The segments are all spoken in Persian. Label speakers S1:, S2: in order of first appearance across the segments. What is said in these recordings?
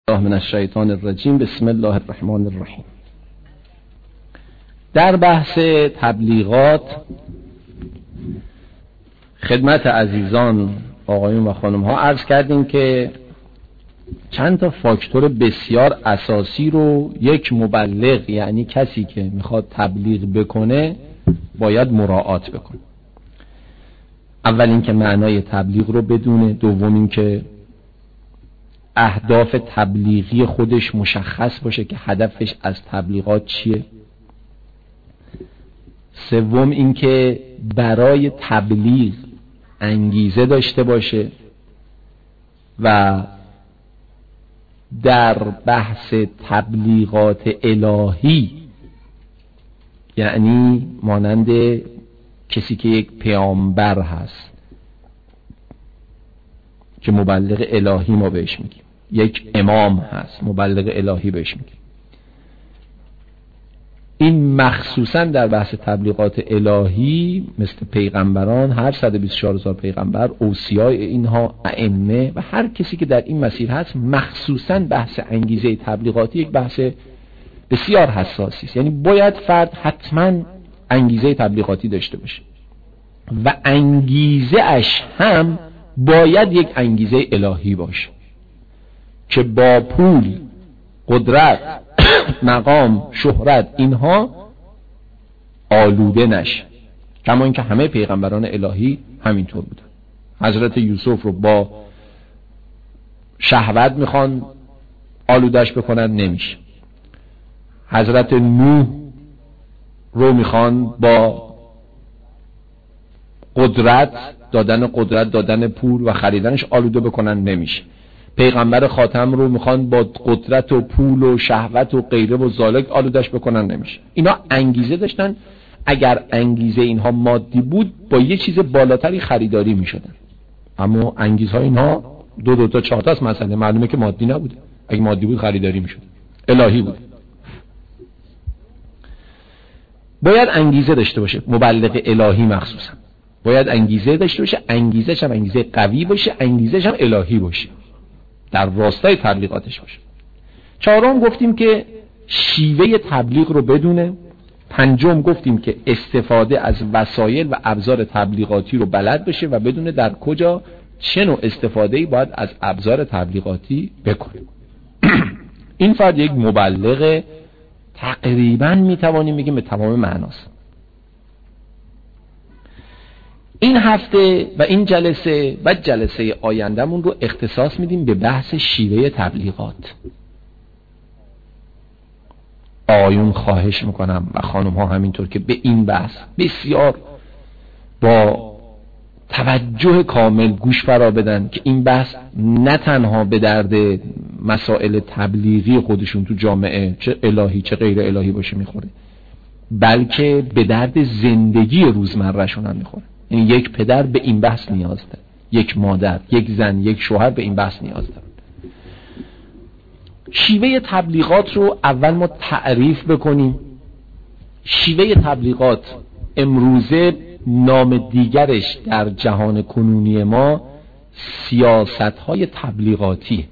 S1: من الشیطان الرجیم. بسم الله الرحمن الرحیم. در بحث تبلیغات خدمت عزیزان آقایون و خانم ها عرض کردیم که چند تا فاکتور بسیار اساسی رو یک مبلغ، یعنی کسی که میخواد تبلیغ بکنه، باید مراعات بکنه. اول این که معنای تبلیغ رو بدونه، دوم این که اهداف تبلیغی خودش مشخص باشه که هدفش از تبلیغات چیه، سوم این که برای تبلیغ انگیزه داشته باشه و در بحث تبلیغات الهی، یعنی مانند کسی که یک پیامبر هست که مبلغ الهی ما بهش میگیم، یک امام هست مبلغ الهی بهش میگیم. این مخصوصا در بحث تبلیغات الهی مثل پیغمبران، هر 124,000 پیغمبر، اوصیای اینها، ائمه و هر کسی که در این مسیر هست، مخصوصا بحث انگیزه تبلیغاتی یک بحث بسیار حساسی است. یعنی باید فرد حتما انگیزه تبلیغاتی داشته باشه و انگیزه اش هم باید یک انگیزه الهی باشه که با پول، قدرت، مقام، شهرت اینها آلوده نشه، کما اینکه همه پیغمبران الهی همینطور بودن. حضرت یوسف رو با شهوت میخوان آلودش بکنن، نمیشه. حضرت نوح رو میخوان با قدرت دادن پول و خریدنش آلوده بکنن، نمیشه. پیغمبر خاتم رو میخوان با قدرت و پول و شهوت و غیره و ذالک آلودش بکنن، نمیشه. اینا انگیزه داشتن. اگر انگیزه اینها مادی بود با یه چیز بالاتری خریداری میشدن، اما انگیزه ها اینها دو تا 4 تا مسئله معلومه که مادی نبوده. اگه مادی بود خریداری میشد، الهی بود. باید انگیزه داشته باشه مبلغ الهی، مخصوصا باید انگیزه داشته باشه، انگیزش هم انگیزه قوی باشه، انگیزش هم الهی باشه، در راستای تبلیغاتش باشه. 4م گفتیم که شیوه تبلیغ رو بدونه. 5م گفتیم که استفاده از وسایل و ابزار تبلیغاتی رو بلد بشه و بدونه در کجا چه نوع استفاده‌ای باید از ابزار تبلیغاتی بکنه. این فرد یک مبلغ تقریباً میتوانیم بگیم به تمام معناست. این هفته و این جلسه و جلسه آیندهمون رو اختصاص میدیم به بحث شیوه تبلیغات. آیون خواهش میکنم و خانم ها همینطور که به این بحث بسیار با توجه کامل گوش فرا بدن که این بحث نه تنها به درد مسائل تبلیغی خودشون تو جامعه، چه الهی چه غیر الهی باشه، میخوره، بلکه به درد زندگی روزمرهشون هم میخوره. یعنی یک پدر به این بحث نیاز داره، یک مادر، یک زن، یک شوهر به این بحث نیاز داره. شیوه تبلیغات رو اول ما تعریف بکنیم. شیوه تبلیغات امروزه نام دیگرش در جهان کنونی ما سیاست‌های تبلیغاتی.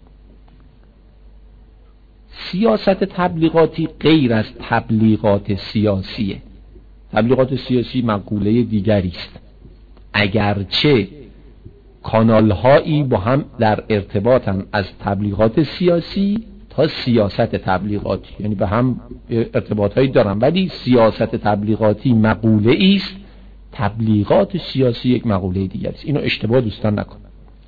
S1: سیاست تبلیغاتی غیر از تبلیغات سیاسیه. تبلیغات سیاسی مقوله دیگری است، اگرچه کانال‌هایی با هم در ارتباطن، از تبلیغات سیاسی تا سیاست تبلیغاتی، یعنی به هم ارتباطهایی دارن، ولی سیاست تبلیغاتی مقوله است، تبلیغات سیاسی یک مقوله دیگری است. اینو اشتباه دوستان نکن.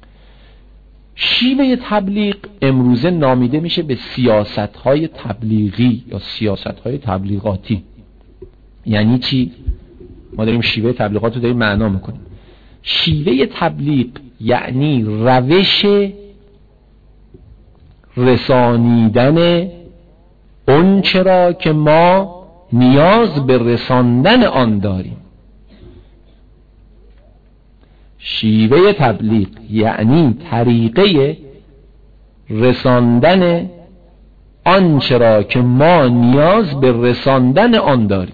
S1: شیوه تبلیغ امروزه نامیده میشه به سیاست‌های تبلیغی یا سیاست‌های تبلیغاتی. یعنی چی؟ ما داریم شیوه تبلیغات رو داریم معنا میکنیم. شیوه تبلیغ یعنی روش رسانیدن اون چرا که ما نیاز به رساندن آن داریم. شیوه تبلیغ یعنی طریقه رساندن آن چرا که ما نیاز به رساندن آن داریم.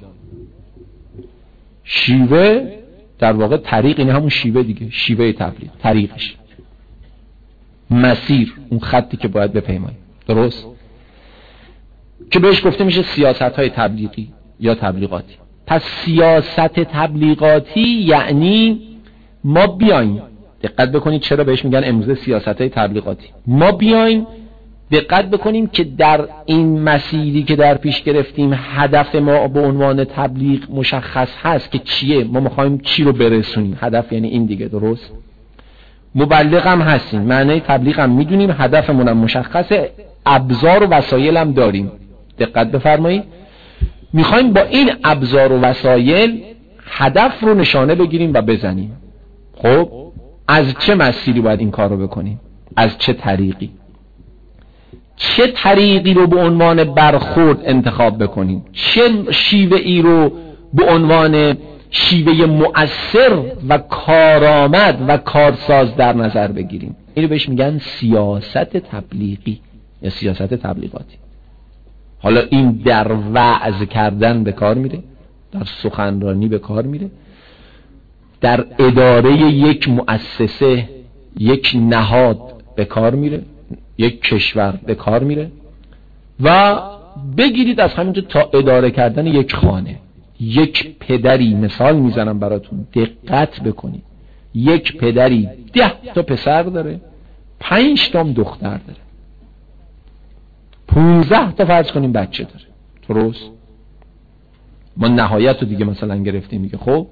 S1: شیوه در واقع طریق، این همون شیوه دیگه، شیوه تبلیغ، طریقش، مسیر، اون خطی که باید بپیماییم. درست؟ که بهش گفته میشه سیاست‌های تبلیغی یا تبلیغاتی. پس سیاست تبلیغاتی یعنی ما بیایم، دقت بکنید چرا بهش میگن امروزه سیاست‌های تبلیغاتی، ما بیایم دقت بکنیم که در این مسیری که در پیش گرفتیم هدف ما به عنوان تبلیغ مشخص هست که چیه، ما میخوایم چی رو برسونیم. هدف یعنی این دیگه، درست؟ مبلغ هم هستیم، معنی تبلیغ هم میدونیم، هدفمون هم مشخصه، ابزار و وسایل هم داریم. دقت بفرمایید، میخوایم با این ابزار و وسایل هدف رو نشانه بگیریم و بزنیم. خب از چه مسیری باید این کار رو بکنیم؟ از چه طریقی؟ چه طریقی رو به عنوان برخورد انتخاب بکنیم؟ چه شیوه ای رو به عنوان شیوه مؤثر و کارآمد و کارساز در نظر بگیریم؟ اینو بهش میگن سیاست تبلیغی یا سیاست تبلیغاتی. حالا این در وعظ کردن به کار میره، در سخنرانی به کار میره، در اداره یک مؤسسه، یک نهاد به کار میره، یک کشور به کار میره، و بگیرید از همینجا تا اداره کردن یک خانه. یک پدری، مثال میزنم براتون دقت بکنید، یک پدری 10 تا پسر داره، 5 تا دختر داره، 15 تا فرض کنیم بچه داره. درست؟ ما نهایت رو دیگه مثلا گرفتیم، میگه خب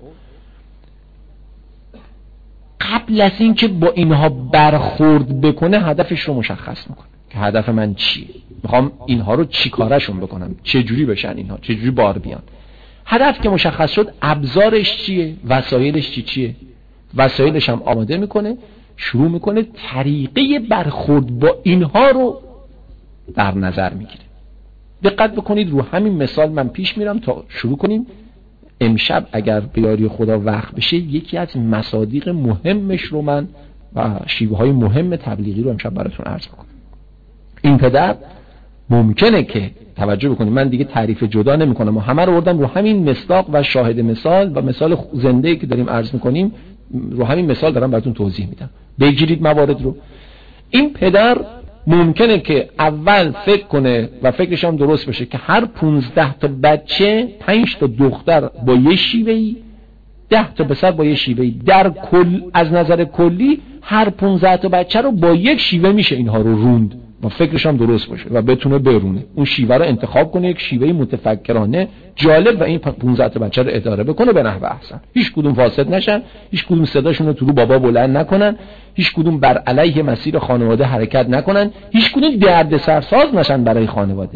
S1: قبل از این که با اینها برخورد بکنه هدفش رو مشخص میکنه که هدف من چیه، میخوام اینها رو چی کارشون بکنم، چه جوری بشن اینها، چه جوری بار بیان. هدف که مشخص شد، ابزارش چیه، وسایلش چیه، وسایلش هم آماده میکنه، شروع میکنه طریقه برخورد با اینها رو در نظر میگیره. دقت بکنید، رو همین مثال من پیش میرم تا شروع کنیم. امشب اگر به یاری خدا وقت بشه یکی از مصادیق مهمش رو من و شیوه های مهم تبلیغی رو امشب براتون عرض بکنم. این پدر ممکنه که توجه بکنید، من دیگه تعریف جدا نمی کنم و همه رو بردم رو همین مصداق و شاهد مثال و مثال زنده‌ای که داریم عرض میکنیم، رو همین مثال دارم براتون توضیح میدم. بگیرید موارد رو. این پدر ممکنه که اول فکر کنه و فکرش هم درست بشه که هر 15 تا بچه 5 تا دختر با یه شیوهی، 10 تا پسر با یه شیوهی، در کل از نظر کلی هر 15 تا بچه رو با یک شیوه میشه اینها رو روند و فکرش هم درست باشه و بتونه برونه اون شیوه رو انتخاب کنه، یک شیوه متفکرانه جالب و این 15 تا بچه رو اداره بکنه به نحو احسن. هیچ کدوم فاسد نشن، هیچ کدوم صداشون رو تو رو بابا بلند نکنن، هیچ کدوم بر علیه مسیر خانواده حرکت نکنن، هیچ کدوم دردسرساز نشن برای خانواده.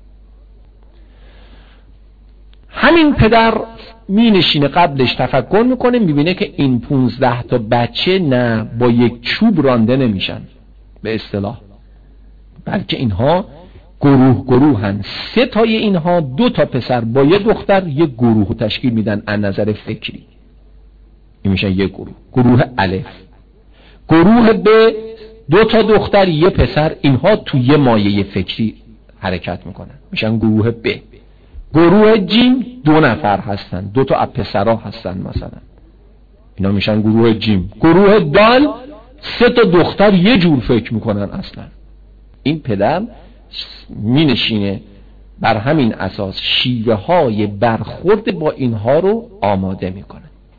S1: همین پدر می نشینه قبلش تفکر میکنه، میبینه که این 15 تا بچه نه با یک چوب رانده نمیشن به اصطلاح، بلکه اینها گروهن. 3 تای اینها 2 تا پسر با یه دختر یک گروه تشکیل میدن از نظر فکری. این میشه یک گروه الف. گروه ب 2 تا دختر یه پسر، اینها تو یه مایه فکری حرکت میکنن، میشن گروه ب. گروه جیم 2 نفر هستن، 2 تا پسرها هستن مثلا، اینا میشن گروه جیم. گروه دال 3 تا دختر یه جور فکر میکنن اصلا. این پدر می نشینه بر همین اساس شیوه های برخورد با اینها رو آماده میکنه،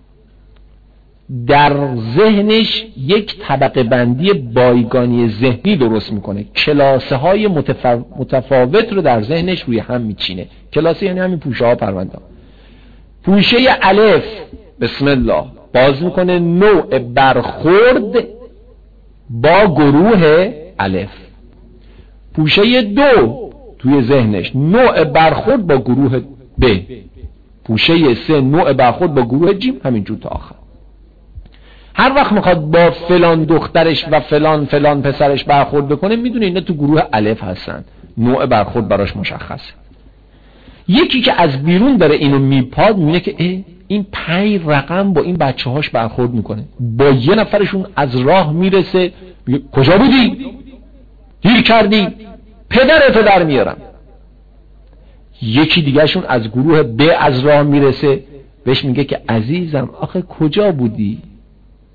S1: در ذهنش یک طبقه بندی بایگانی ذهنی درست میکنه، کلاسه های متفاوت رو در ذهنش روی هم میچینه. کلاسه یعنی همین پوشه ها، پرونده. پوشه الف بسم الله باز میکنه نوع برخورد با گروه الف. پوشه 2 توی ذهنش نوع برخورد با گروه ب. پوشه 3 نوع برخورد با گروه جیم، همینجور تا آخر. هر وقت میخواد با فلان دخترش و فلان پسرش برخورد بکنه، میدونه اینا تو گروه الف هستن، نوع برخورد براش مشخصه. یکی که از بیرون داره اینو میپاد، میبینه که این 5 رقم با این بچه هاش برخورد میکنه، با یه نفرشون از راه میرسه، میگه کجا بودی؟ دیر کردی؟ پدرتو در میارم. یکی دیگهشون از گروه ب از راه میرسه، بهش میگه که عزیزم آخه کجا بودی؟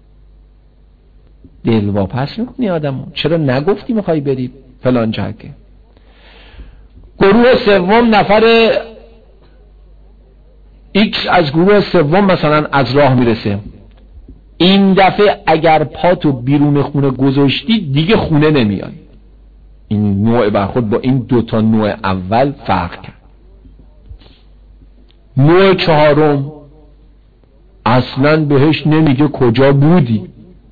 S1: دل واپس میکنی آدمو، چرا نگفتی میخوای بری فلان جا؟ گروه سوم نفر X از گروه سوم مثلا از راه میرسه، این دفعه اگر پاتو بیرون خونه گذاشتی دیگه خونه نمیای. این نوع برخورد با این دوتا نوع اول فرق کرد. نوع چهارم اصلا بهش نمیگه کجا بودی.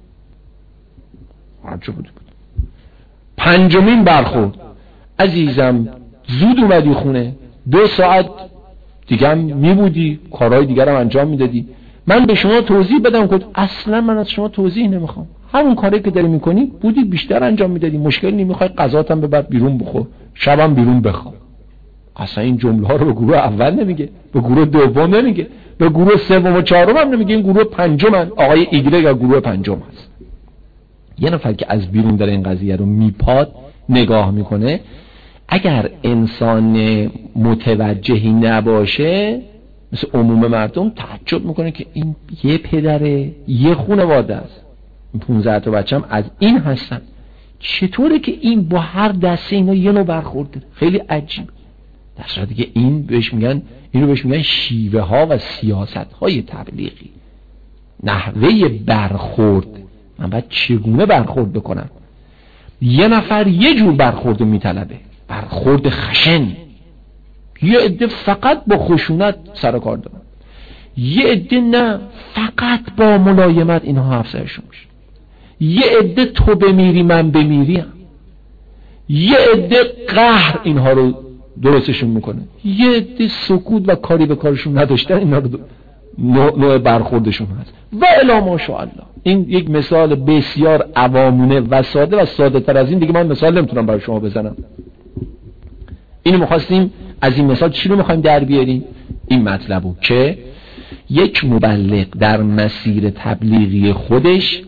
S1: پنجمین برخورد، عزیزم زود اومدی خونه، 2 ساعت دیگه هم میبودی کارهای دیگر هم انجام میدادی، من به شما توضیح بدم که اصلا من از شما توضیح نمیخوام، همون کاری که داری میکنی بودی بیشتر انجام میدادی، مشکل نمیخوای غذات هم ببر بیرون بخور، شبم بیرون بخواب. اصلا این جمله ها رو به گروه اول نمیگه، به گروه دوم نمیگه، به گروه سوم و چهارم هم نمیگه. این گروه پنجمن، آقای ایگرگ یا گروه پنجم هست. یه نفر که از بیرون داره این قضیه رو میپاد نگاه میکنه، اگر انسان متوجهی نباشه مثل عموم مردم تعجب میکنه که این یه پدره، یه خانواده است، 15 تا بچه‌م از این هستن، چطوره که این با هر دسته اینا یه نوع برخورد داره؟ خیلی عجیب. در صورتی که این بهش میگن، اینو بهش میگن شیوه ها و سیاست های تبلیغی، نحوه برخورد. من باید چگونه برخورد بکنم؟ یه نفر یه جور برخورد میطلبه، برخورد خشن. یه عده فقط با خشونت سر کار دارن، یه عده نه، فقط با ملایمت اینها افزایش میشه. یه عده تو بمیری من بمیریم، یه عده قهر اینها رو درستشون میکنه، یه عده سکوت و کاری به کارشون نداشتن اینا رو نوع برخوردشون هست و الا ماشاءالله. این یک مثال بسیار عوامونه و ساده تر از این دیگه من مثال نمیتونم برای شما بزنم. اینو میخواستیم از این مثال چی رو میخوایم در بیاریم؟ این مطلبو که یک مبلغ در مسیر تبلیغی خودش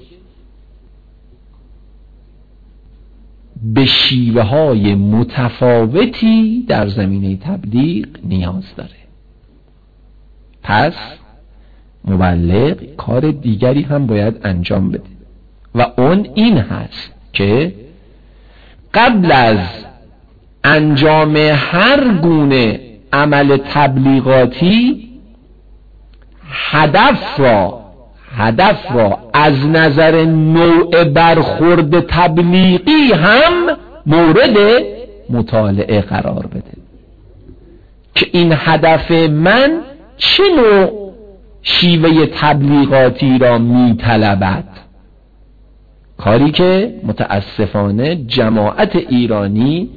S1: به شیوه های متفاوتی در زمینه تبلیغ نیاز داره. پس مبلغ کار دیگری هم باید انجام بده و اون این هست که قبل از انجام هر گونه عمل تبلیغاتی هدف را از نظر نوع برخورد تبلیغی هم مورد مطالعه قرار بده که این هدف من چه نوع شیوه تبلیغاتی را میطلبد. کاری که متاسفانه جماعت ایرانی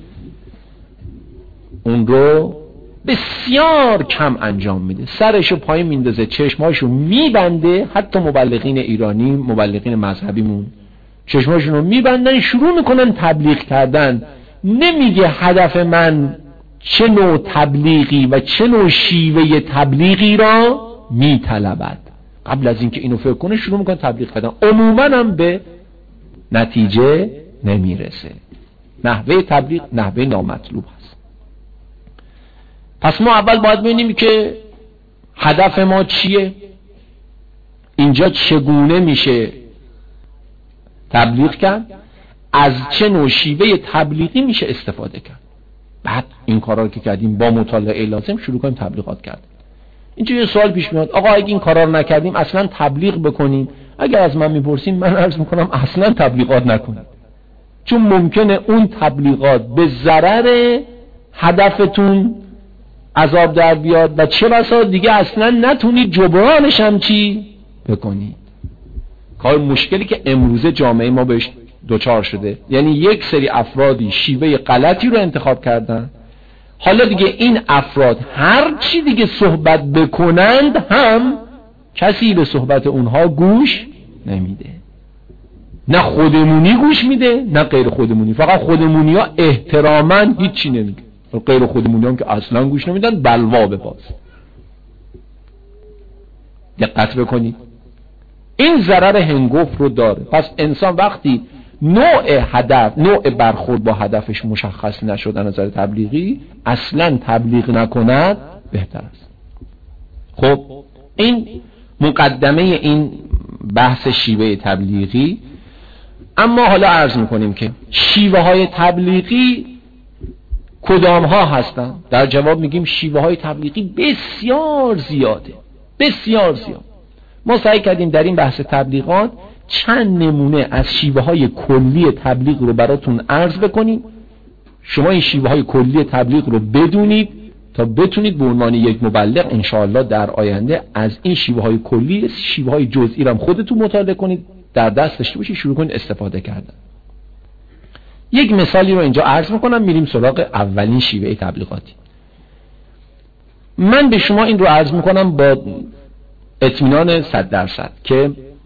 S1: اون رو بسیار کم انجام میده، سرشو پایین میندازه، چشماشو میبنده. حتی مبلغین ایرانی، مبلغین مذهبیمون چشماشون رو میبندن، شروع میکنن تبلیغ کردن. نمیگه هدف من چه نوع تبلیغی و چه نوع شیوه تبلیغی را میطلبد. قبل از اینکه اینو فکر کنه شروع میکنه تبلیغ کردن، عموما هم به نتیجه نمیرسه. نحوه تبلیغ نحوه نامطلوب هست. پس ما اول باید ببینیم که هدف ما چیه، اینجا چگونه میشه تبلیغ کرد، از چه نوع شیوه تبلیغی میشه استفاده کرد. بعد این کارا رو که کردیم با مطالعه لازم شروع کنیم تبلیغات کردن. اینجا یه سوال پیش میاد، آقا اگه این کارا رو نکردیم اصلا تبلیغ بکنیم؟ اگر از من میپرسین من عرض میکنم اصلا تبلیغات نکنید، چون ممکنه اون تبلیغات به ضرر هدفتون عذاب در بیاد و چه بسا دیگه اصلا نتونید جبرانش هم چی بکنید. کار مشکلی که امروزه جامعه ما بهش دوچار شده، یعنی یک سری افرادی شیوه غلطی رو انتخاب کردن، حالا دیگه این افراد هر چی دیگه صحبت بکنند هم کسی به صحبت اونها گوش نمیده، نه خودمونی گوش میده نه غیر خودمونی. فقط خودمونی ها احتراما هیچی نمیگه، غیر خودمونی هم که اصلا گوش نمیدن، بلوا به باز. دقت بکنید، این ضرر هنگفت رو داره. پس انسان وقتی نوع برخورد با هدفش مشخص نشد از نظر تبلیغی، اصلا تبلیغ نکند بهتر است. خب این مقدمه این بحث شیوه تبلیغی. اما حالا عرض میکنیم که شیوه های تبلیغی کدام ها هستن؟ در جواب میگیم شیوه های تبلیغی بسیار زیاده، بسیار زیاد. ما سعی کردیم در این بحث تبلیغات چند نمونه از شیوه های کلی تبلیغ رو براتون عرض بکنیم. شما این شیوه های کلی تبلیغ رو بدونید تا بتونید به عنوان یک مبلغ انشاءالله در آینده از این شیوه های کلی شیوه های جزئی رو خودتون مطالعه کنید، در دست داشته باشید، شروع کنید استفاده کردن. یک مثالی رو اینجا عرض میکنم، میریم سراغ اولین شیوه تبلیغاتی. من به شما این رو عرض میکنم با اطمینان 100% که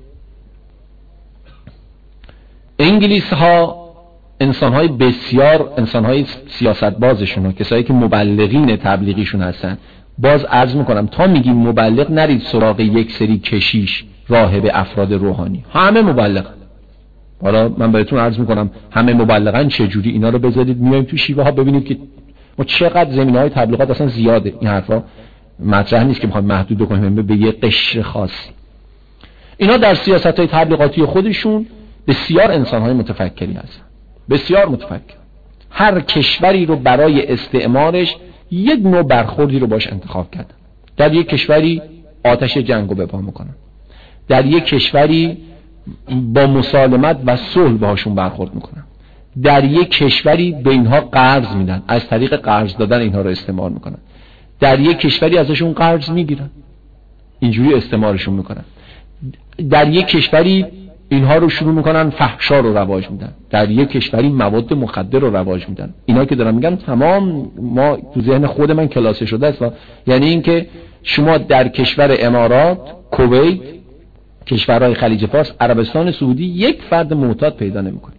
S1: انگلیس ها انسان‌های بسیار، انسان‌های سیاست‌بازشون، کسایی که مبلغین تبلیغیشون هستن. باز عرض میکنم تا میگیم مبلغ نرید سراغ یک سری کشیش، راهب، افراد روحانی. همه مبلغ. حالا من بهتون عرض میکنم همه مبلغن چجوری، اینا رو بذارید میایم تو شیوه ها ببینید که ما چقدر زمینه‌های تبلیغات اصلا زیاده. این حرفا مطرح نیست که بخوایم محدود کنیم به یه قشر خاصی. اینا در سیاست‌های تبلیغاتی خودشون بسیار انسان‌های متفکری هستن، بسیار متفکر. هر کشوری رو برای استعمارش یک نوع برخوردی رو باش انتخاب کردن. در یک کشوری آتش جنگ رو بپا میکنن، در یک کشوری با مسالمت و صلح باهاشون برخورد میکنن، در یک کشوری به اینها قرض میدن، از طریق قرض دادن اینها رو استعمار میکنن، در یک کشوری ازشون قرض میگیرن، اینجوری استعمارشون میکنن، در یک کشوری اینها رو شروع میکنن فحشا رو رواج میدن، در یک کشوری مواد مخدر رو رواج میدن. اینا که دارم میگم تمام ما تو ذهن خود من کلاسه شده است. یعنی اینکه شما در کشور امارات، کویت، کشورهای خلیج فارس، عربستان سعودی یک فرد معتاد پیدا نمیکنید،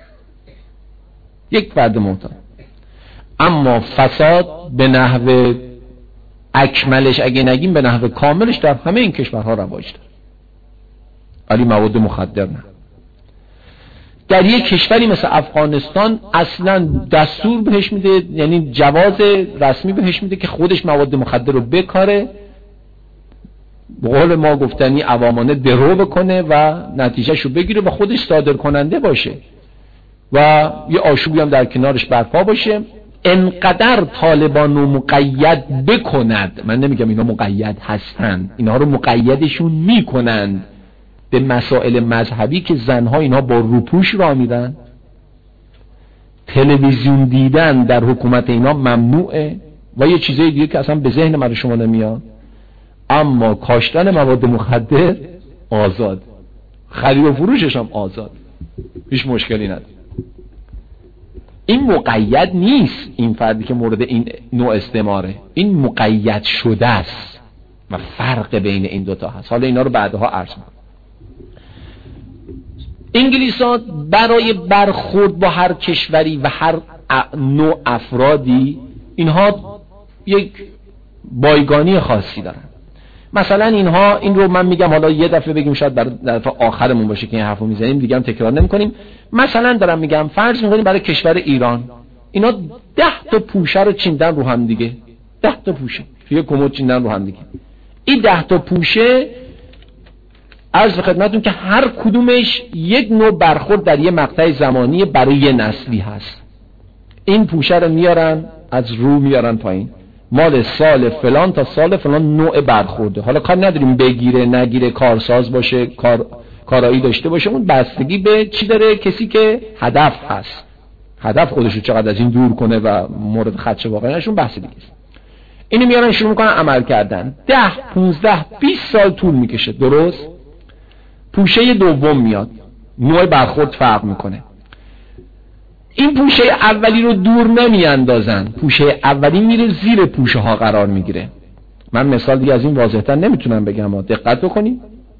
S1: یک فرد معتاد. اما فساد به نحو اکملش اگه نگیم به نحو کاملش در همه این کشورها رواج داره، ولی مواد مخدر نه. در یک کشوری مثل افغانستان اصلا دستور بهش میده، یعنی جواز رسمی بهش میده که خودش مواد مخدر رو بکاره، به قول ما گفتنی عوامانه درو بکنه و نتیجهش رو بگیره و خودش صادر کننده باشه و یه آشوبی هم در کنارش برپا باشه. انقدر طالبان رو مقید بکند، من نمیگم اینا مقید هستن، اینا رو مقیدشون میکنند به مسائل مذهبی که زنها اینها با روپوش راه میرن، تلویزیون دیدن در حکومت اینا ممنوعه و یه چیزای دیگه که اصلا به ذهن من شما نمیاد. اما کاشتن مواد مخدر آزاد، خرید و فروشش هم آزاد، هیچ مشکلی نداره. این مقید نیست، این فردی که مورد این نوع استعماره، این مقید شده است و فرق بین این دوتا هست. حالا اینا رو بعدها عرض میکنم. انگلیس‌ها برای برخورد با هر کشوری و هر نوع افرادی اینها یک بایگانی خاصی دارن. مثلا اینها، این رو من میگم حالا یه دفعه بگیم شاید برای دفعه آخرمون باشه که این حرفو میزنیم دیگه هم تکرار نمی‌کنیم. مثلا دارم میگم فرض می‌کنیم برای کشور ایران اینا 10 تا پوشه رو چیندن رو هم دیگه، 10 تا پوشه توی کمد چیندن رو هم دیگه. این 10 تا پوشه عرض به خدمتتون که هر کدومش یک نوع برخورد در یه مقطع زمانی برای یه نسلی هست. این پوشه رو میارن از رو میارن پایین، مال سال فلان تا سال فلان نوع برخورده. حالا کار نداریم بگیره نگیره، کارساز باشه، کارایی داشته باشه، اون بستگی به چی داره کسی که هدف هست، هدف خودشو چقدر از این دور کنه و مورد خدشه واقعا نشون بحث دیگه است. اینو میارن شروع میکنن عمل کردن، 10 15 20 سال طول میکشه. درست پوشه دوم میاد، نوع برخورد فرق میکنه. این پوشه اولی رو دور نمیاندازن، پوشه اولی میره زیر پوشه ها قرار میگیره. من مثال دیگه از این واضح‌تر نمیتونم بگم، دقت بکنید.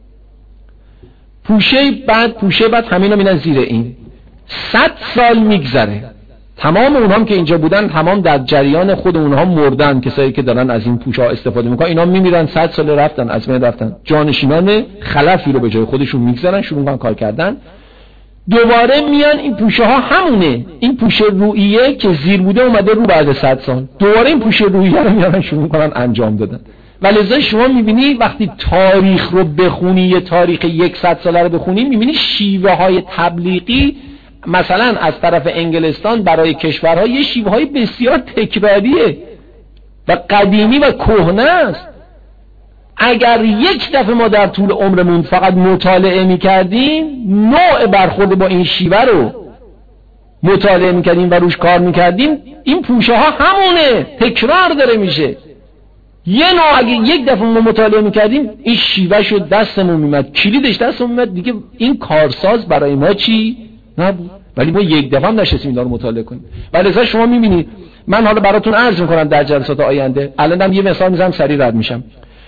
S1: پوشه بعد همینا میرن زیر این. 100 سال میگذره، تمام اونها که اینجا بودن تمام در جریان خود اونها مردن، کسایی که دارن از این پوشه ها استفاده میکنن اینا میمیرن، 100 سال رفتن، از بین رفتن، جانشینان خلفی رو به جای خودشون میگذارن، شروع میکنن کار کردن. دوباره میان این پوشه ها همونه، این پوشه رویه که زیر بوده اومده رو بعد 100 سال، دوباره این پوشه رویه رو میارن شروع میکنن انجام دادن. ولذا شما میبینی وقتی تاریخ رو بخونی، یه تاریخ 100 ساله رو بخونی، میبینی شیوه های تبلیغی مثلا از طرف انگلستان برای کشورها یه شیوه‌های بسیار تکراریه و قدیمی و کهنه است. اگر یک دفعه ما در طول عمرمون فقط مطالعه می‌کردیم، نوع برخورد با این شیوه رو مطالعه می‌کردیم و روش کار می‌کردیم، این پوشه ها همونه، تکرار داره میشه. یه نوع اگه یک دفعه ما مطالعه می‌کردیم، این شیوه شد دستمون میاد، کلیدش دستمون میاد، دیگه این کارساز برای ما چی نبود. ولی ما یک دفعه هم نشستیم اینا رو مطالعه کنیم. ولی لذا شما می‌بینید، من حالا براتون عرض می‌کنم در جلسات آینده، الانم یه مثال می‌زنم سریع رد میشم.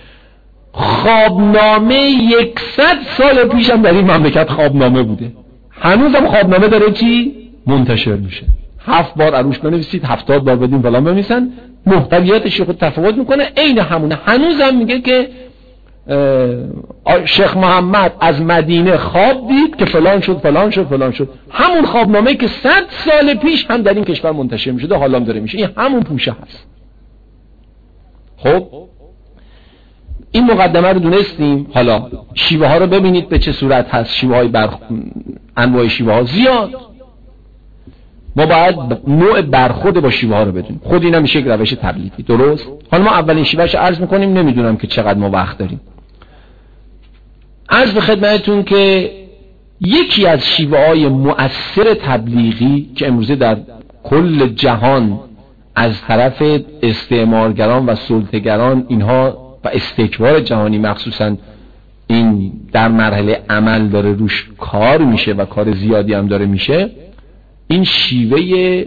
S1: خوابنامه 100 سال پیشم در این مملکت خوابنامه بوده، هنوزم خوابنامه داره چی منتشر میشه. 7 بار عروش بنویسید، 70 بار بدین فلان بنویسن، محتویاتش خود تفاوت میکنه، عین همونه. هنوزم میگه که شیخ محمد از مدینه خواب دید که فلان شد فلان شد فلان شد. همون خوابنامه که 100 سال پیش هم در این کشور منتشر میشده حالا هم داره میشه. این همون پوشه هست. خب این مقدمه رو دونستیم. حالا شیوه ها رو ببینید به چه صورت هست. شیوه های انواع شیوه ها زیاد، ما باید نوع برخورد با شیوه ها رو بدونیم. خود این هم میشه یک روش تبلیغی، درست؟ حالا ما اولین شیوهش رو عرض میکنیم، نمیدونم که چقدر ما وقت داریم. عرض به خدمتتون که یکی از شیوه های مؤثر تبلیغی که امروزه در کل جهان از طرف استعمارگران و سلطه‌گران اینها و استکبار جهانی مخصوصا این در مرحله عمل داره روش کار میشه و کار زیادی هم داره میشه، این شیوه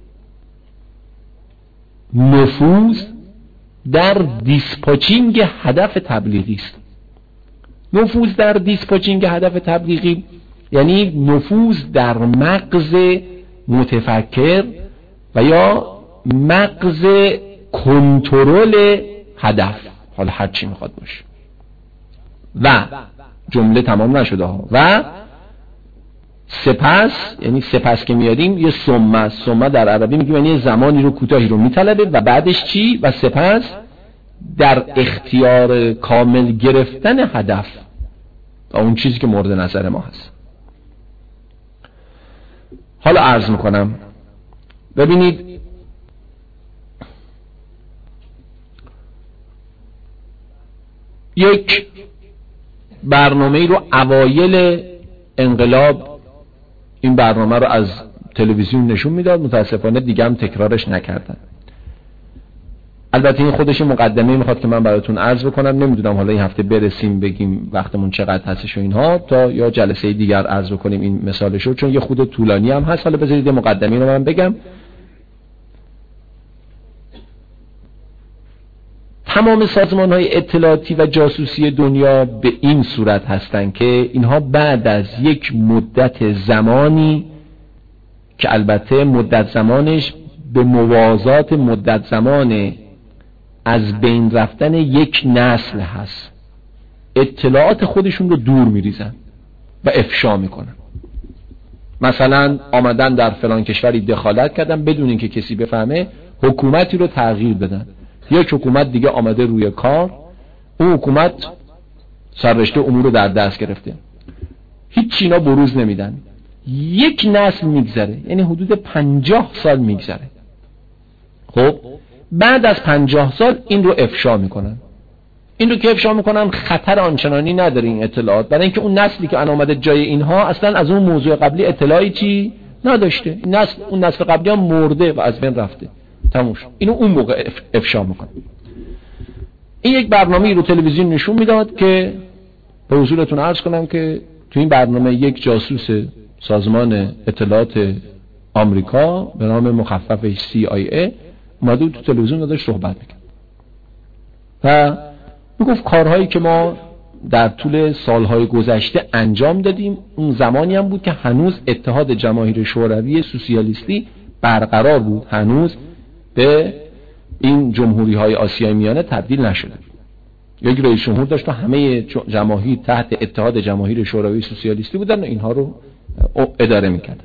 S1: نفوذ در دیسپاچینگ هدف تبلیغی است. نفوذ در دیسپاچینگ هدف تبلیغی یعنی نفوذ در مغز متفکر و یا مغز کنترل هدف، حالا هر چی میخواد باشه. و جمله تمام نشده ها. و سپس، یعنی سپس که میادیم یه ثم در عربی میگیم یعنی زمانی رو کوتاهی رو میطلبه و بعدش چی؟ و سپس در اختیار کامل گرفتن هدف و اون چیزی که مورد نظر ما هست. حالا عرض میکنم، ببینید یک برنامه رو اوایل انقلاب این برنامه رو از تلویزیون نشون میداد، متاسفانه دیگه هم تکرارش نکردن. البته این خودش مقدمه میخواد که من براتون عرض بکنم، نمیدونم حالا این هفته برسیم بگیم وقتمون چقدر هستش و اینها، تا یا جلسه دیگر عرض بکنیم این مثالشو، چون یه خود طولانی هم هست. حالا بذارید یه مقدمه رو من بگم. تمام سازمان‌های اطلاعاتی و جاسوسی دنیا به این صورت هستند که اینها بعد از یک مدت زمانی که البته مدت زمانش به موازات مدت زمان از بین رفتن یک نسل هست، اطلاعات خودشون رو دور میریزن و افشا میکنن. مثلا آمدن در فلان کشوری دخالت کردن بدون اینکه کسی بفهمه، حکومتی رو تغییر بدن. یک حکومت دیگه آمده روی کار، اون حکومت سررشته امور رو در دست گرفته، هیچ اینا بروز نمیدن. یک نسل میگذره، یعنی حدود 50 سال میگذره. خب بعد از 50 سال این رو افشا میکنن. این رو که افشا میکنن خطر آنچنانی نداره این اطلاعات، برای اینکه اون نسلی که آمده جای اینها اصلا از اون موضوع قبلی اطلاعی چی نداشته. این نسل، اون نسل قبلی هم مرده و از بین رفته، تموم شد. اینو اون موقع افشا میکنه. این یک برنامه‌ای رو تلویزیون نشون میداد که به حضورتون عرض کنم که تو این برنامه یک جاسوس سازمان اطلاعات آمریکا به نام مخففش CIA اومده تو تلویزیون داشت صحبت میکرد و میگفت کارهایی که ما در طول سالهای گذشته انجام دادیم، اون زمانی هم بود که هنوز اتحاد جماهیر شوروی سوسیالیستی برقرار بود، هنوز به این جمهوری های آسیای میانه تبدیل نشده. یک رئیس جمهور داشت و همه جماهیر تحت اتحاد جماهیر شوروی سوسیالیستی بودن و اینها رو اداره میکرد.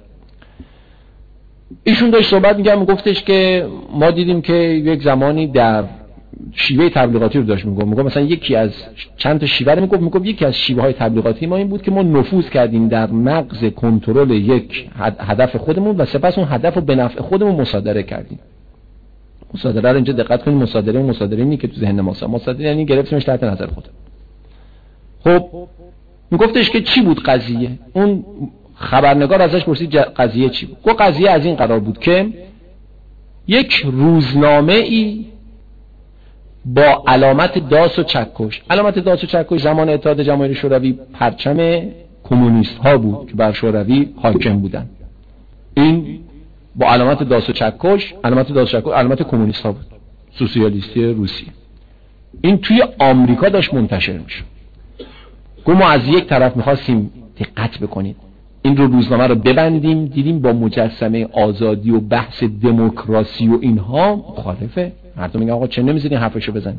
S1: ایشون داشت صحبت میگفتش که ما دیدیم که یک زمانی در شیوه تبلیغاتی رو داشت میگم مثلا یکی از چند تا شیوه رو میگم یکی از شیوه های تبلیغاتی ما این بود که ما نفوذ کردیم در مغز کنترل یک هدف خودمون و سپس اون هدف رو به نفع خودمون مصادره کردیم. مصادره رو اینجا دقت کنید، مصادره نیست که تو ذهن ما مصادره یعنی گرفتیمش تحت نظر خود. خب میگفتش که چی بود قضیه؟ اون خبرنگار ازش پرسید قضیه چی بود؟ گفت قضیه از این قرار بود که یک روزنامه ای با علامت داس و چکش، علامت داس و چکش زمان اتحاد جماهیر شوروی پرچم کمونیست ها بود که بر شوروی حاکم بودن. این با علامت داس و چکش، علامت داس و چکش علامت کمونیست ها بود، سوسیالیستی روسیه. این توی آمریکا داشت منتشر میشه. گفت ما از یک طرف میخواستیم دقت بکنید این رو روزنامه رو ببندیم، دیدیم با مجسمه آزادی و بحث دموکراسی و اینها مخالفه. مردم میگن آقا چه نمیذارین حرفشو بزنه؟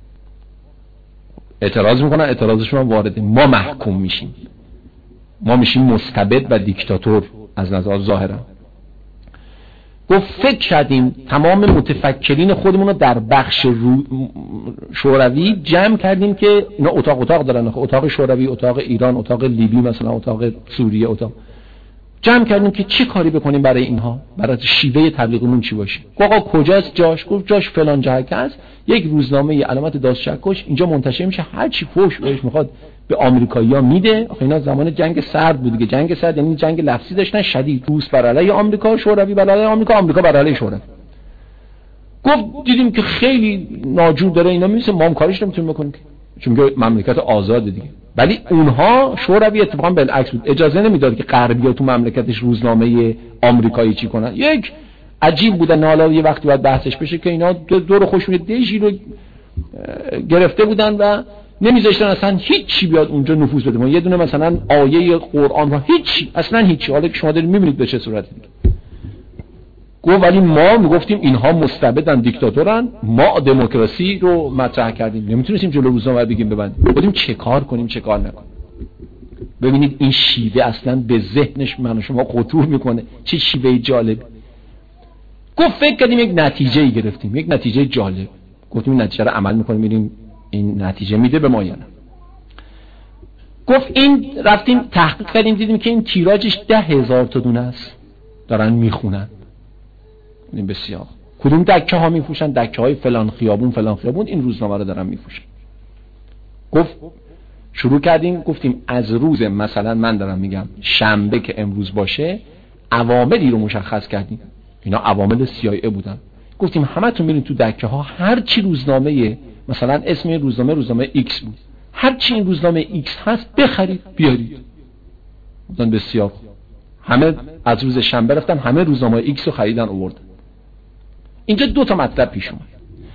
S1: اعتراض میکنن، اعتراضشون هم وارده، ما محکوم میشیم، ما میشیم مستبد و دیکتاتور از نظر ظاهرا. گفت فکر کردیم تمام متفکرین خودمون رو در بخش شوروی جمع کردیم که اینا اتاق دارن، اتاق شوروی، اتاق ایران، اتاق لیبی، مثلا اتاق سوریه، جمع کردیم که چه کاری بکنیم برای اینها، برای شیوه تبلیغمون چی باشه. آقا کجاست جاش؟ گفت جاش فلان جهت است، یک روزنامه علامت داس چکش اینجا منتشر میشه، هر چی فوش بهش میخواد به آمریکایی‌ها میده. آخه اینا زمان جنگ سرد بود دیگه، جنگ سرد یعنی جنگ لفظی داشتن شدید، روس بر علیه آمریکا، شوروی بر علیه آمریکا، آمریکا بر علیه شوروی. گفت دیدیم که خیلی ناجور داره اینا میشه، ما هم کاریش نمیتونیم بکنیم چون که مملکت آزاده دیگه. ولی اونها شوروی اتفاقا بالعکس بود، اجازه نمیداد که غربی‌ها تو مملکتش روزنامه آمریکایی چی کنن. یک عجیب بودن، حالا یه وقتی باید بحثش بشه که اینا دور خوشون دیشی رو گرفته بودن و نمیذاشتن اصلا هیچ چی بیاد اونجا نفوذ بده. یه دونه مثلا آیه قرآن و هیچ، اصلا هیچ. حالا که شما دارید میبینید به چه صورتی دیگه. گفت ولی ما میگفتیم اینها مستبدن، دیکتاتورن، ما دموکراسی رو مطرح کردیم، نمیتونستیم جلو روزنامه بگیم ببندیم. گفتیم چه کار کنیم چه کار نکنیم. ببینید این شیوه اصلا به ذهنش من و شما خطور میکنه، چه شیوه جالب. گفت فکر کردیم یک نتیجه گرفتیم، یک نتیجه جالب. گفتیم این نتیجه رو عمل میکنیم، میریم این نتیجه میده به ما یا نه. گفت این رفتیم تحقیق کردیم، دیدیم که این تیراژش 10,000 تا دونه است دارن میخونن. این بسیار کدوم دکه ها میفروشن؟ دکه های فلان خیابون این روزنامه رو دارن میفروشن. گفت شروع کردیم، گفتیم از روز مثلا من دارم میگم شنبه که امروز باشه عواملی رو مشخص کردیم، اینا عوامل CIA بودن. گفتیم همتون میرین تو دکه ها، هر چی روزنامه مثلا اسم روزنامه X بود، هر چی این روزنامه X هست بخرید بیارید. بودن بسیار همه از روز شنبه رفتن همه روزنامه X رو خریدن آوردن. اینجا دو تا مطلب پیش اومد.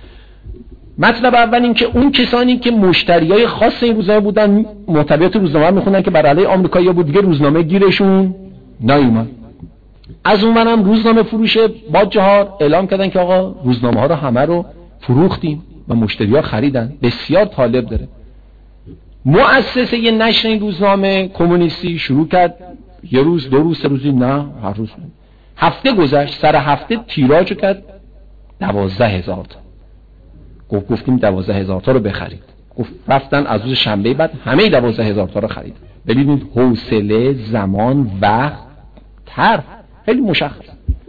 S1: مطلب اول این که اون کسانی که مشتریای خاص این روزنامه بودن محتویات روزنامه میخونن که بر علیه آمریکایی‌ها بود، دیگه روزنامه گیرشون نیومد. از اون منم روزنامه فروش با جهار اعلام کردن که آقا روزنامه ها رو همه رو فروختیم و مشتری‌ها خریدن. بسیار طالب داره. مؤسسه یه نشر این روزنامه کمونیستی شروع کرد یه روز، 2 روز، 3 روز، نه هر روز. هفته گذشت، سر هفته تیراژ کرد 12,000 تا. گفتیم 12,000 تا رو بخرید. گفت رفتن از روز شنبه بعد همه 12,000 تا رو خرید. ببینید حوصله، زمان، وقت، طرح خیلی مشخص.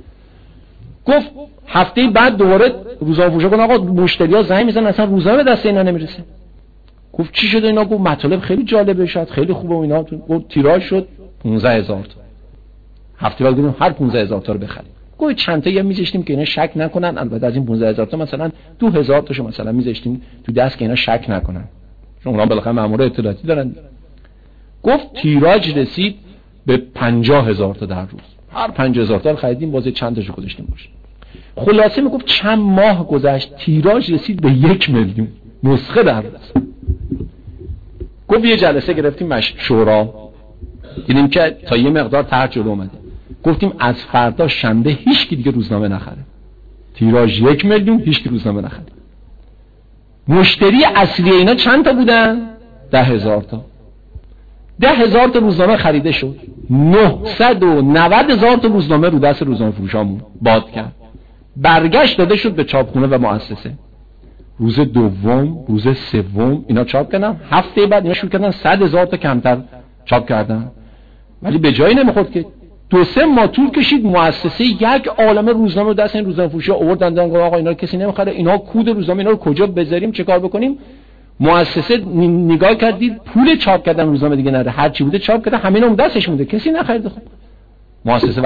S1: گفت هفته بعد دوباره روزنامه فروشا گفتن آقا مشتری‌ها زنگ میزنن اصلا روزنامه دست اینا نمیرسه. گفت چی شده اینا؟ گفت مطالب خیلی جالبه، شاید خیلی خوبه و اینا. گفت تیراژ شد 15,000 تا. هفته بعد گفتیم هر 15,000 تا رو بخرید. گفت چند تا میذاشتیم که اینا شک نکنن، البته از این 15,000 تا مثلا 2,000 تاشو مثلا میذاشتیم تو دست که اینا شک نکنن، چون اونا بالاخره مأمور اطلاعاتی دارن. گفت تیراژ رسید به 50,000 تا در روز. هر 50,000 تا رو خریدیم، باز چند تاشو گذاشتیم باشه. خلاصه میگفت چند ماه گذشت تیراژ رسید به 1 میلیون نسخه در روز. گفت یه جلسه گرفتیم شورا، دیدیم که تا یه مقدار طرح جلو اومده. گفتیم از فردا شنبه هیچ کی دیگه روزنامه نخره. تیراژ 1 میلیون، هیچ کی روزنامه نخره. مشتری اصلی اینا چند تا بودن؟ 10,000 تا. 10,000 تا روزنامه خریده شد. 990,000 تا روزنامه رو دست روزنامه فروشامون باد کرد. برگشت داده شد به چاپخونه و مؤسسه. روز دوم، روز سوم اینا چاپ کردن. هفته بعد اینا شروع کردن 100,000 تا کمتر چاپ کردن، ولی به جایی نمیخورد که 2-3 ماه طول کشید مؤسسه یک عالمه روزنامه رو دست این روزنامه‌فروشا آوردن دیدن آقا اینا رو کسی نمیخره، اینا کود روزنامه اینا رو کجا بذاریم، چه کار بکنیم؟ مؤسسه نگاه کردید پول چاپ کردن روزنامه دیگه نره، هر چی بوده چاپ کرده، همین اون دستش مونده، کسی نخرید. خب مؤسسه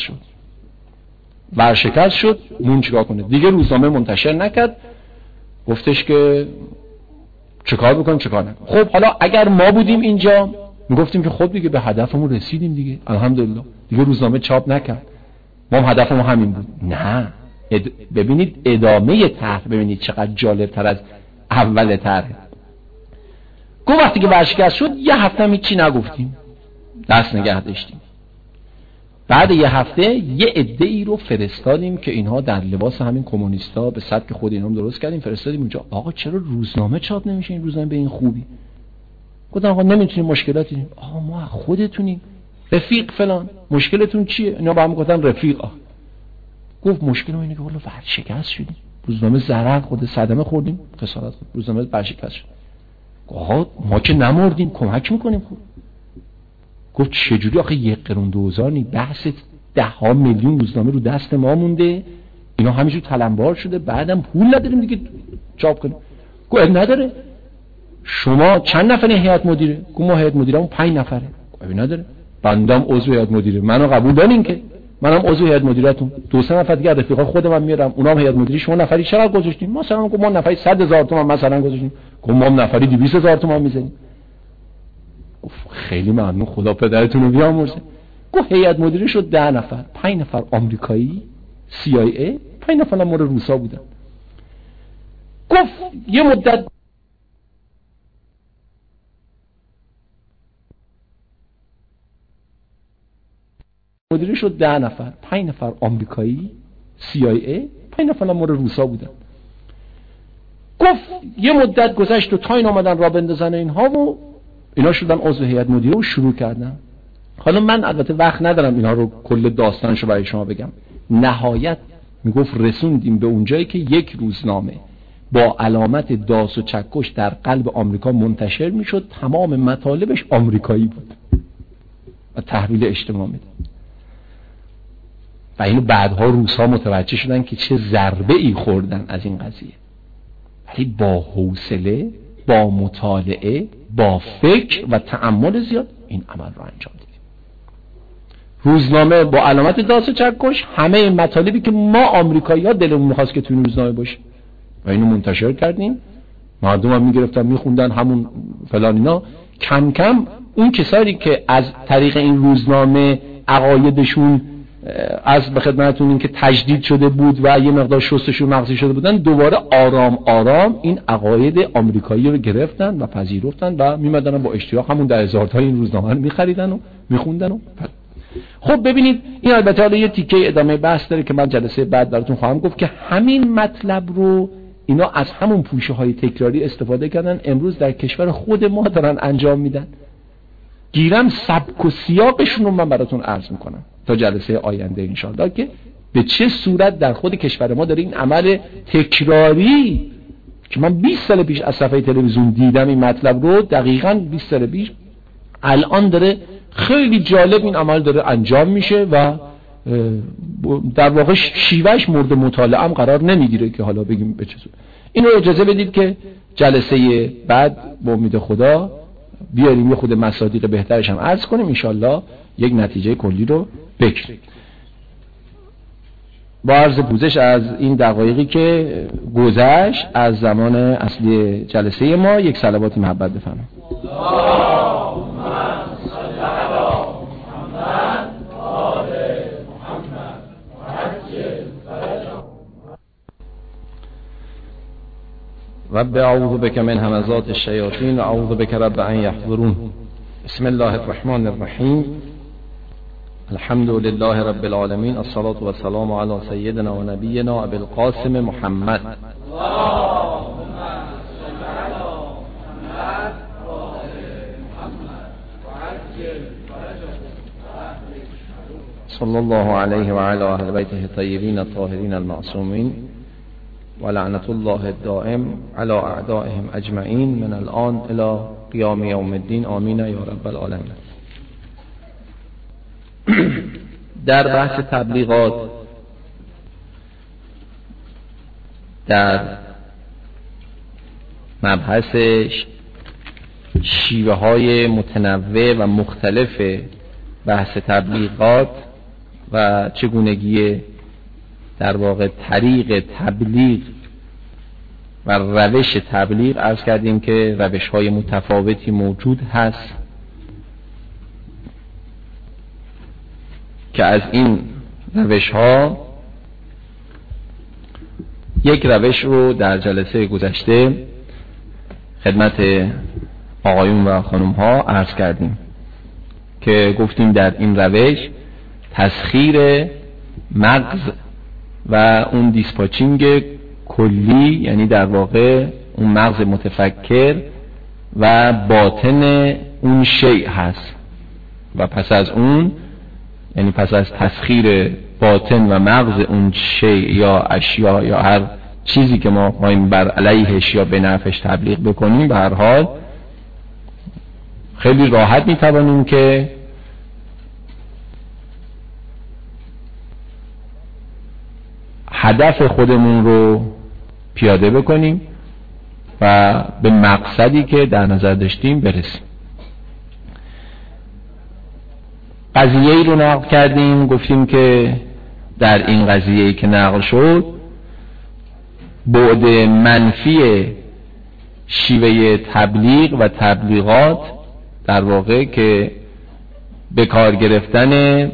S1: ورشکست شد. مون چیکار کنه دیگه؟ روزنامه منتشر نکرد، گفتش که چه کار بکنیم چه کار نکنیم. خب حالا اگر ما بودیم اینجا میگفتیم که خب دیگه به هدفمون رسیدیم دیگه، الحمدلله دیگه روزنامه چاپ نکرد، ما هم هدفمون همین بود. نه، ببینید ادامه طرح، ببینید چقدر جالب تر از اول طرح. گفت وقتی که ورشکست شد یه هفته هم هیچی نگفتیم، دست نگه داشتیم. بعد یه هفته یه عده‌ای رو فرستادیم که اینها در لباس همین کمونیستا به سبک خود اینا هم درست کردیم، فرستادیم اونجا. آقا چرا روزنامه چاپ نمیشه؟ این روزنامه به این خوبی. گفتم آقا نمیتونیم، مشکلاتی داریم. آقا ما خودتونیم، رفیق فلان، مشکلتون چیه؟ اینا با هم گفتن رفیق. گفت مشکل ما اینه که والا ورشکست شدیم، روزنامه ضرر خورده، صدمه خوردیم، خسارت خورد، روزنامه ورشکست شد. آقا ما که نمردیم، کمک میکنیم. خب گفت چجوری؟ آخه 1 قرون 2000 نی، بحث 10 میلیون روزنامه رو دست ما مونده، اینا همینجور تلمبار شده، بعدم پول نداریم دیگه چاپ کنیم. گفت نداره. شما چند نفره هیئت مدیره؟ گفت ما هیئت مدیرمون 5 نفره. گفت نداره، بندم عضو هیئت مدیره، منو قبول دارین که منم عضو هیئت مدیرتون، 2-3 نفر دیگه رفیقا خودم میارم، اونام هیئت مدیره. شما نفری چقدر گذاشتین؟ مثلا گفت ما نفری 100,000 تومان مثلا گذاشتیم. گفت ما نفری 200,000 تومان میزنیم. گفت خیلی ممنون، خدا پدرتون رو بیامرزه. گفت هیئت مدیره شد 10 نفر، 5 نفر آمریکایی CIA، 5 نفر هم روسا بودن. گفت یه مدت مدیره شد 10 نفر، 5 نفر آمریکایی CIA، 5 نفر هم روسا بودن. گفت یه مدت گذشت و تا این آمدن را بندازن اینها و اینا شدن عضو هیئت مدیره و شروع کردن. حالا من البته وقت ندارم اینا رو کل داستانشو برای شما بگم. نهایت میگفت رسوندیم به اونجایی که یک روزنامه با علامت داس و چکش در قلب آمریکا منتشر میشد، تمام مطالبش آمریکایی بود و تحویل اجتماع میداد. و اینو بعدها روس‌ها متوجه شدن که چه ضربه ای خوردن از این قضیه، ولی با حوصله، با مطالعه، با فکر و تأمل زیاد این عمل رو انجام دادیم. روزنامه با علامت داس و چکش، همه مطالبی که ما آمریکایی‌ها دلمون می‌خواست که تو این روزنامه باشه و اینو منتشر کردیم. مردم هم می‌گرفتن می‌خوندن، همون فلان اینا. کم کم اون کسایی که از طریق این روزنامه عقایدشون از به خدمتتون این که تجدید شده بود و یه مقدار شستشون مغزی شده بودن، دوباره آرام آرام این عقاید آمریکایی رو گرفتن و پذیرفتن و میمدن با اشتیاق همون 10,000 تا این روزنامه رو می‌خریدن و می‌خوندن. خب ببینید این البته حالا یه تیکه ادامه بحث داره که من جلسه بعد براتون خواهم گفت که همین مطلب رو اینا از همون پوشه‌های تکراری استفاده کردن، امروز در کشور خود ما دارن انجام میدن. گیرم سبک و سیاقشون رو من براتون عرض میکنم تا جلسه آینده انشاءالله که به چه صورت در خود کشور ما داره این عمل تکراری که من 20 سال پیش از صفحه تلویزیون دیدم این مطلب رو، دقیقاً 20 سال پیش، الان داره خیلی جالب این عمل داره انجام میشه و در واقع شیوهش مورد مطالعه هم قرار نمیگیره که حالا بگیم به چه صورت. اینو اجازه بدید که جلسه بعد با امید خدا بیاریم یه خود مصادیق بهترش هم عرض کنیم، انشالله یک نتیجه کلی رو بگیریم. با عرض پوزش از این دقایقی که گذشت از زمان اصلی جلسه ما، یک صلوات محبت بفرمایید. رب اعوذ بك من همزات الشیاطین و اعوذ بك رب ان یحضرون. بسم الله الرحمن الرحیم. الحمد لله رب العالمین، الصلاة والسلام علی سیدنا و نبینا ابی القاسم محمد. صلی الله علیه و علی اهل بیته الطیبین الطاهرین المعصومین و لعنت الله الدائم علی اعدائهم اجمعین من الان الی قیام یوم الدین آمین یا رب العالمین. در بحث تبلیغات در مبحث شیوه های متنوع و مختلف بحث تبلیغات و چگونگی در واقع طریق تبلیغ و روش تبلیغ عرض کردیم که روش های متفاوتی موجود هست که از این روش ها یک روش رو در جلسه گذشته خدمت آقایون و خانم ها عرض کردیم که گفتیم در این روش تسخیر مغز و اون دیسپاچینگ کلی، یعنی در واقع اون مغز متفکر و باطن اون شیء هست و پس از اون، یعنی پس از تسخیر باطن و مغز اون شیء یا اشیا یا هر چیزی که ما خواهیم بر علیهش یا به نفعش تبلیغ بکنیم، به هر حال خیلی راحت میتوانیم که هدف خودمون رو پیاده بکنیم و به مقصدی که در نظر داشتیم برسیم. قضیه‌ای رو نقل کردیم، گفتیم که در این قضیه‌ای که نقل شد بعد منفی شیوه تبلیغ و تبلیغات در واقع که به کار گرفتن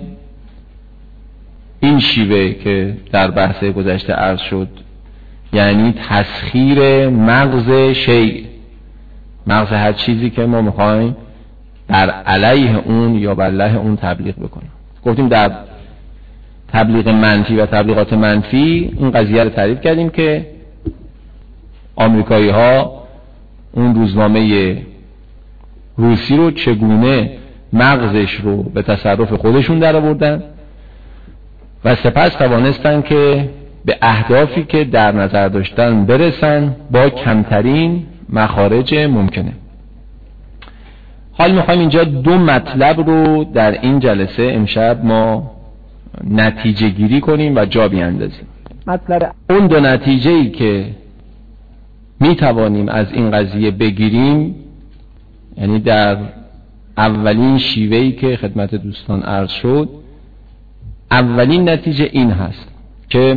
S1: این شیوه که در بحث گذشته عرض شد، یعنی تسخیر مغز شیء، مغز هر چیزی که ما میخوایم بر علیه اون یا بر علیه اون تبلیغ بکنیم. گفتیم در تبلیغ منفی و تبلیغات منفی این قضیه رو تعریف کردیم که آمریکایی ها اون روزنامه روسی رو چگونه مغزش رو به تصرف خودشون در آوردن و سپس توانستن که به اهدافی که در نظر داشتن برسن با کمترین مخارج ممکنه. حال میخوایم اینجا دو مطلب رو در این جلسه امشب ما نتیجه گیری کنیم و جا بیاندازیم. مطلب اون دو نتیجه‌ای که میتوانیم از این قضیه بگیریم، یعنی در اولین شیوهی که خدمت دوستان عرض شد، اولین نتیجه این هست که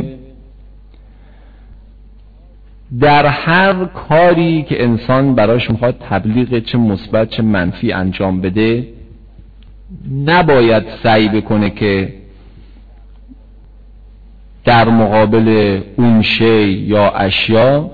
S1: در هر کاری که انسان براش میخواد تبلیغ چه مثبت چه منفی انجام بده، نباید سعی بکنه که در مقابل اون شی یا اشیا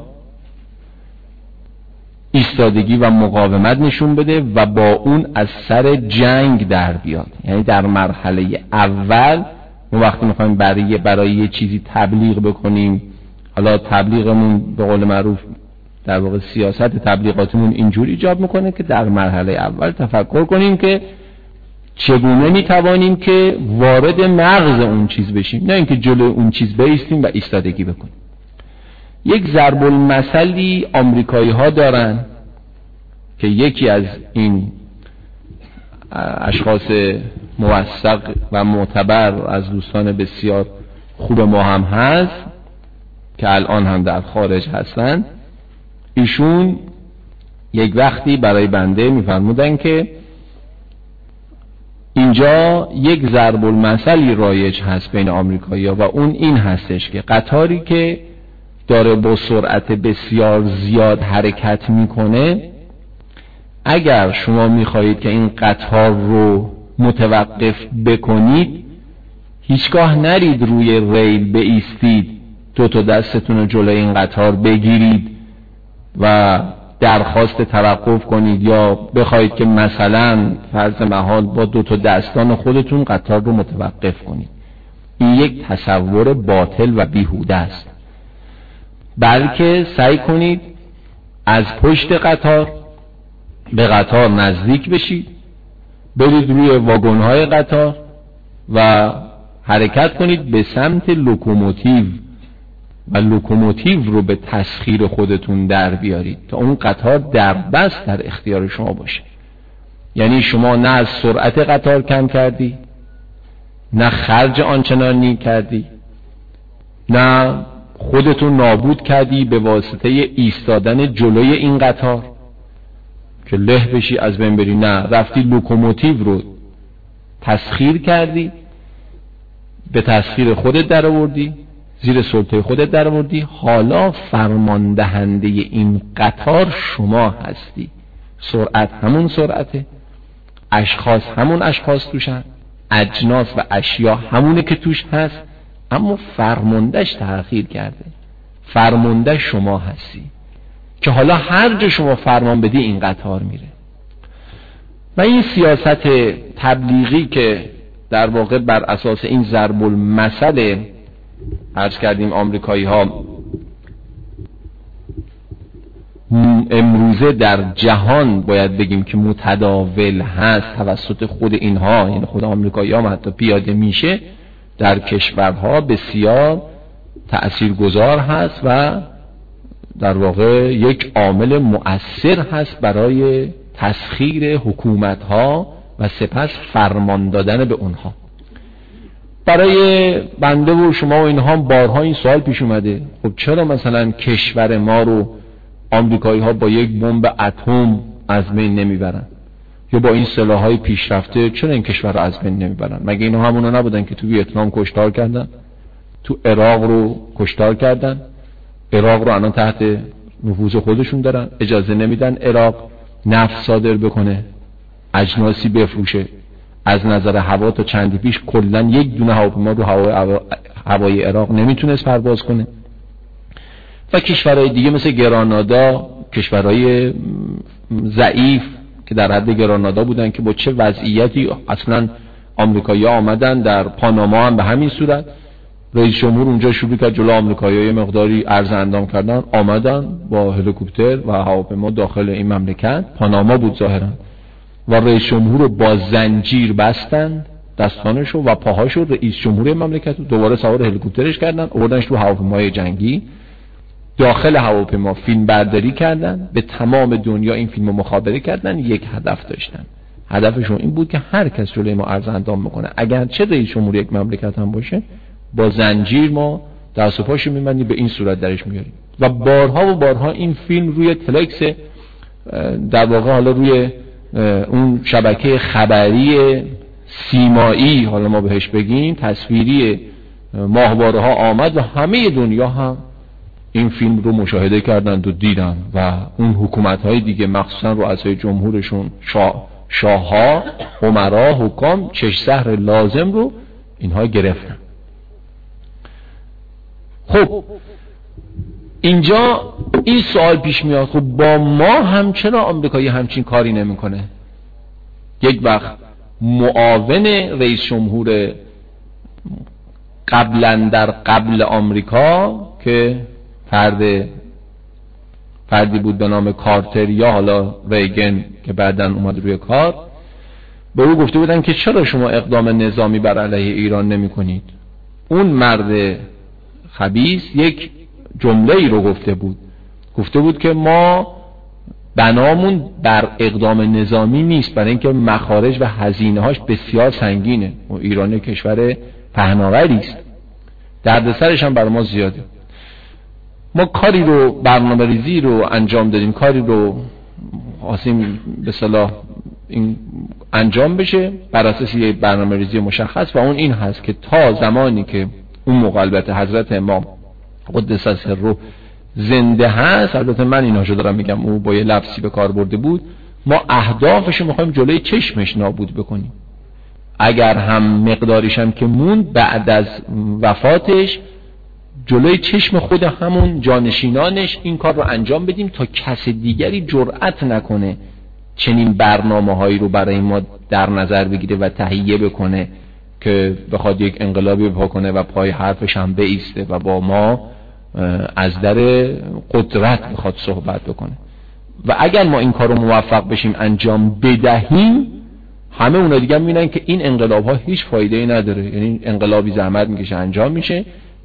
S1: ایستادگی و مقاومت نشون بده و با اون از سر جنگ در بیاد. یعنی در مرحله اول ما وقتی میخوایم برای یه چیزی تبلیغ بکنیم، حالا تبلیغمون به قول معروف در واقع سیاست تبلیغاتمون اینجور ایجاب میکنه که در مرحله اول تفکر کنیم که چگونه میتوانیم که وارد مغز اون چیز بشیم، نه اینکه جلوی اون چیز بایستیم و ایستادگی بکنیم. یک ضرب المثلی آمریکایی ها دارن که یکی از این اشخاص موثق و معتبر از دوستان بسیار خوب ما هم هست که الان هم در خارج هستن. ایشون یک وقتی برای بنده میفرمودن که اینجا یک ضرب المثلی رایج هست بین آمریکایی‌ها و اون این هستش که قطاری که داره با سرعت بسیار زیاد حرکت میکنه، اگر شما میخواهید که این قطار رو متوقف بکنید، هیچگاه نرید روی ریل بایستید، دو تا دستتون رو جلوی این قطار بگیرید و درخواست توقف کنید یا بخواید که مثلا فرض محال با دو تا دستان خودتون قطار رو متوقف کنید. این یک تصور باطل و بیهوده است. بلکه سعی کنید از پشت قطار به قطار نزدیک بشید، برید روی واگن‌های قطار و حرکت کنید به سمت لوکوموتیو و لوکوموتیو رو به تسخیر خودتون در بیارید تا اون قطار در بس در اختیار شما باشه. یعنی شما نه از سرعت قطار کم کردی، نه خرج آنچنانی کردی، نه خودتون نابود کردی به واسطه ایستادن جلوی این قطار که له بشی از بین بری، نه رفتی لوکوموتیو رو تسخیر کردی، به تسخیر خودت در آوردی، زیر سلطه خودت در آوردی. حالا فرماندهنده این قطار شما هستی. سرعت همون سرعته، اشخاص همون اشخاص توشن، اجناس و اشیا همونه که توش هست، اما فرماندهش تأخیر کرده. فرمانده شما هستی که حالا هر جا شما فرمان بدی این قطار میره. و این سیاست تبلیغی که در واقع بر اساس این ضرب المثل عرض کردیم آمریکایی ها امروزه در جهان باید بگیم که متداول هست توسط خود اینها، یعنی خود آمریکایی ها حتی پیاده میشه، در کشورها بسیار تأثیرگذار هست و در واقع یک عامل مؤثر هست برای تسخیر حکومتها و سپس فرمان دادن به اونها. برای بنده و شما و اینها بارها این سوال پیش اومده، خب چرا مثلا کشور ما رو آمریکایی ها با یک بمب اتم از بین نمیبرن، یا با این سلاح‌های پیشرفته چرا این کشور رو از بین نمیبرن؟ مگه اینا همونا نبودن که تو ویتنام کشتار کردن، تو عراق رو کشتار کردن، عراق رو الان تحت نفوذ خودشون دارن، اجازه نمیدن عراق نفت صادر بکنه، اجناسی بفروشه. از نظر هوا تا چندی پیش کلا یک دونه هواپیما رو هوای عراق نمیتونست پرواز کنه. و کشورهای دیگه مثل گرانادا، کشورهای ضعیف که در حد گرانادا بودن که با چه وضعیتی اصلا آمریکایی‌ها آمدن. در پاناما هم به همین صورت رئیس جمهور اونجا شروع کرد جلو آمریکایی‌ها یه مقداری عرض اندام کردن، آمدن با هلیکوپتر و هواپیما داخل این مملکت، پاناما بود ظاهرا، و رئیس جمهور رو با زنجیر بستن دستانشو و پاهاشو، رئیس جمهور مملکت رو دوباره سوار هلیکوپترش کردن، آوردنش تو هواپیمای جنگی، داخل هواپیما فیلم برداری کردن، به تمام دنیا این فیلمو مخابره کردن. یک هدف داشتن، هدفشون این بود که هر کس جلوی ما عرض اندام میکنه، اگر چه رئیس جمهور یک مملکت هم باشه، با زنجیر ما دست و پاشو میبندیم، به این صورت درش میاریم. و بارها و بارها این فیلم روی تلکس، در واقع حالا روی اون شبکه خبری سیمایی، حالا ما بهش بگیم تصویری، ماهواره ها آمد و همه دنیا هم این فیلم رو مشاهده کردند و دیدن. و اون حکومت های دیگه مخصوصا رؤسای جمهورشون، شاه‌ها، امرا، حکام، چشم سحر لازم رو اینها گرفتن. خب اینجا این سوال پیش میاد، خب با ما هم چرا آمریکایی همچین کاری نمیکنه؟ یک وقت معاون رئیس جمهور قبل آمریکا که فردی بود به نام کارتر یا حالا ریگن که بعداً اومد روی کار، به او گفته بودن که چرا شما اقدام نظامی بر علیه ایران نمی کنید؟ اون مرد خبیث یک جمله ای رو گفته بود که ما بنامون بر اقدام نظامی نیست، برای اینکه مخارج و هزینه هاش بسیار سنگینه و ایران کشور پهناوری است، دردسرش هم برای ما زیاده. ما کاری رو، برنامه ریزی رو انجام دادیم، کاری رو خواستیم به صلاح این انجام بشه بر اساس یک برنامه ریزی مشخص، و اون این هست که تا زمانی که اون مقالبت حضرت امام قدس سره زنده هست، البته من ایناشو دارم میگم، او با یه لفظی به کار برده بود، ما اهدافشو میخوایم جلوی چشمش نابود بکنیم. اگر هم مقداریش هم که موند بعد از وفاتش جلوی چشم خود همون جانشینانش این کار رو انجام بدیم تا کس دیگری جرأت نکنه چنین برنامه‌هایی رو برای ما در نظر بگیره و تهیه بکنه که بخواد یک انقلابی بکنه و پای حرفش هم بایسته و با ما از در قدرت بخواد صحبت بکنه. و اگر ما این کار رو موفق بشیم انجام بدهیم، همه اونا دیگه میبینن که این انقلاب ها هیچ فایده‌ای نداره، یعنی انقلابی زحمت میکشه انجام میشه،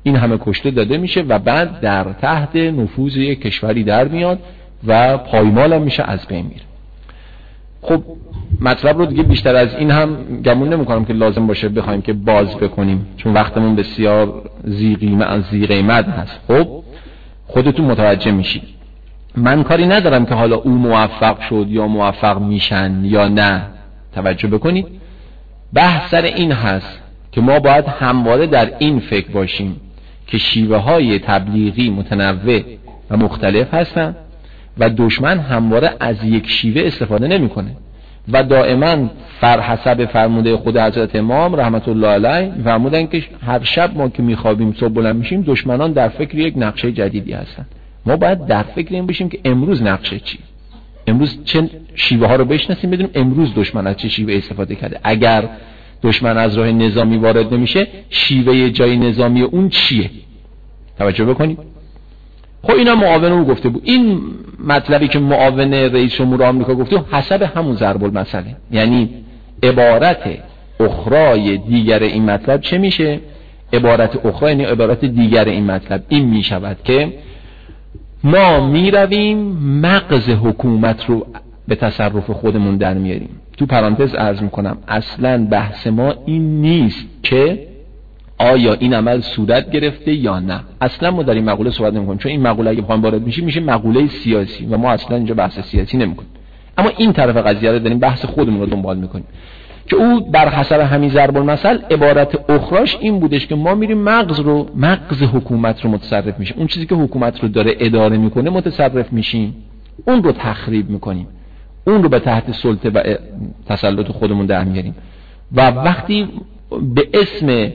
S1: این همه کشته داده میشه و بعد در تحت نفوذ یک کشوری در میاد و پایمال هم میشه، از بین میره. خب مطلب رو دیگه بیشتر از این هم گمون نمی کنم که لازم باشه بخوایم که باز بکنیم، چون وقتمون بسیار ذی قیمت هست. خب خودتون متوجه میشید. من کاری ندارم که حالا او موفق شد یا موفق میشن یا نه. توجه بکنید، بحث سر این هست که ما باید همواره در این فکر باشیم که شیوه های تبلیغی متنوع و مختلف هستن و دشمن همواره از یک شیوه استفاده نمیکنه و دائما حسب فرموده خود حضرت امام رحمت الله علیه فرمودن که هر شب ما که میخوابیم صبح بلند میشیم دشمنان در فکر یک نقشه جدیدی هستن. ما باید در فکر این باشیم که امروز نقشه چی، امروز چه شیوه ها رو بشناسیم، بدونیم امروز دشمن از چه شیوه استفاده کرده. اگر دشمن از راه نظامی وارد نمیشه، شیوه جای نظامی اون چیه؟ توجه بکنید. خب اینا معاون او گفته بود. این مطلبی که معاون رئیس جمهور آمریکا گفته حسب همون ضرب المثله، یعنی عبارت اخرای دیگر این مطلب چه میشه؟ عبارت اخرای یعنی عبارت دیگر این مطلب این میشود که ما میرویم مغز حکومت رو به تصرف خودمون در میاریم. تو پرانتز عرض میکنم اصلا بحث ما این نیست که آیا این عمل صورت گرفته یا نه. اصلا ما در این مقوله صحبت نمی‌کنیم، چون این مقوله اگه بخوایم وارد بشیم میشه مقوله سیاسی و ما اصلا اینجا بحث سیاسی نمی‌کنیم. اما این طرف قضیه رو داریم بحث خودمون رو دنبال می‌کنیم که او بر حسب همین ضرب المثل عبارت اخراش این بودش که ما میریم مغز حکومت رو متصرف میشیم. اون چیزی که حکومت رو داره اداره میکنه متصرف میشیم، اون رو تخریب میکنیم، اون رو به تحت سلطه و تسلط خودمون در میاریم و وقتی به اسم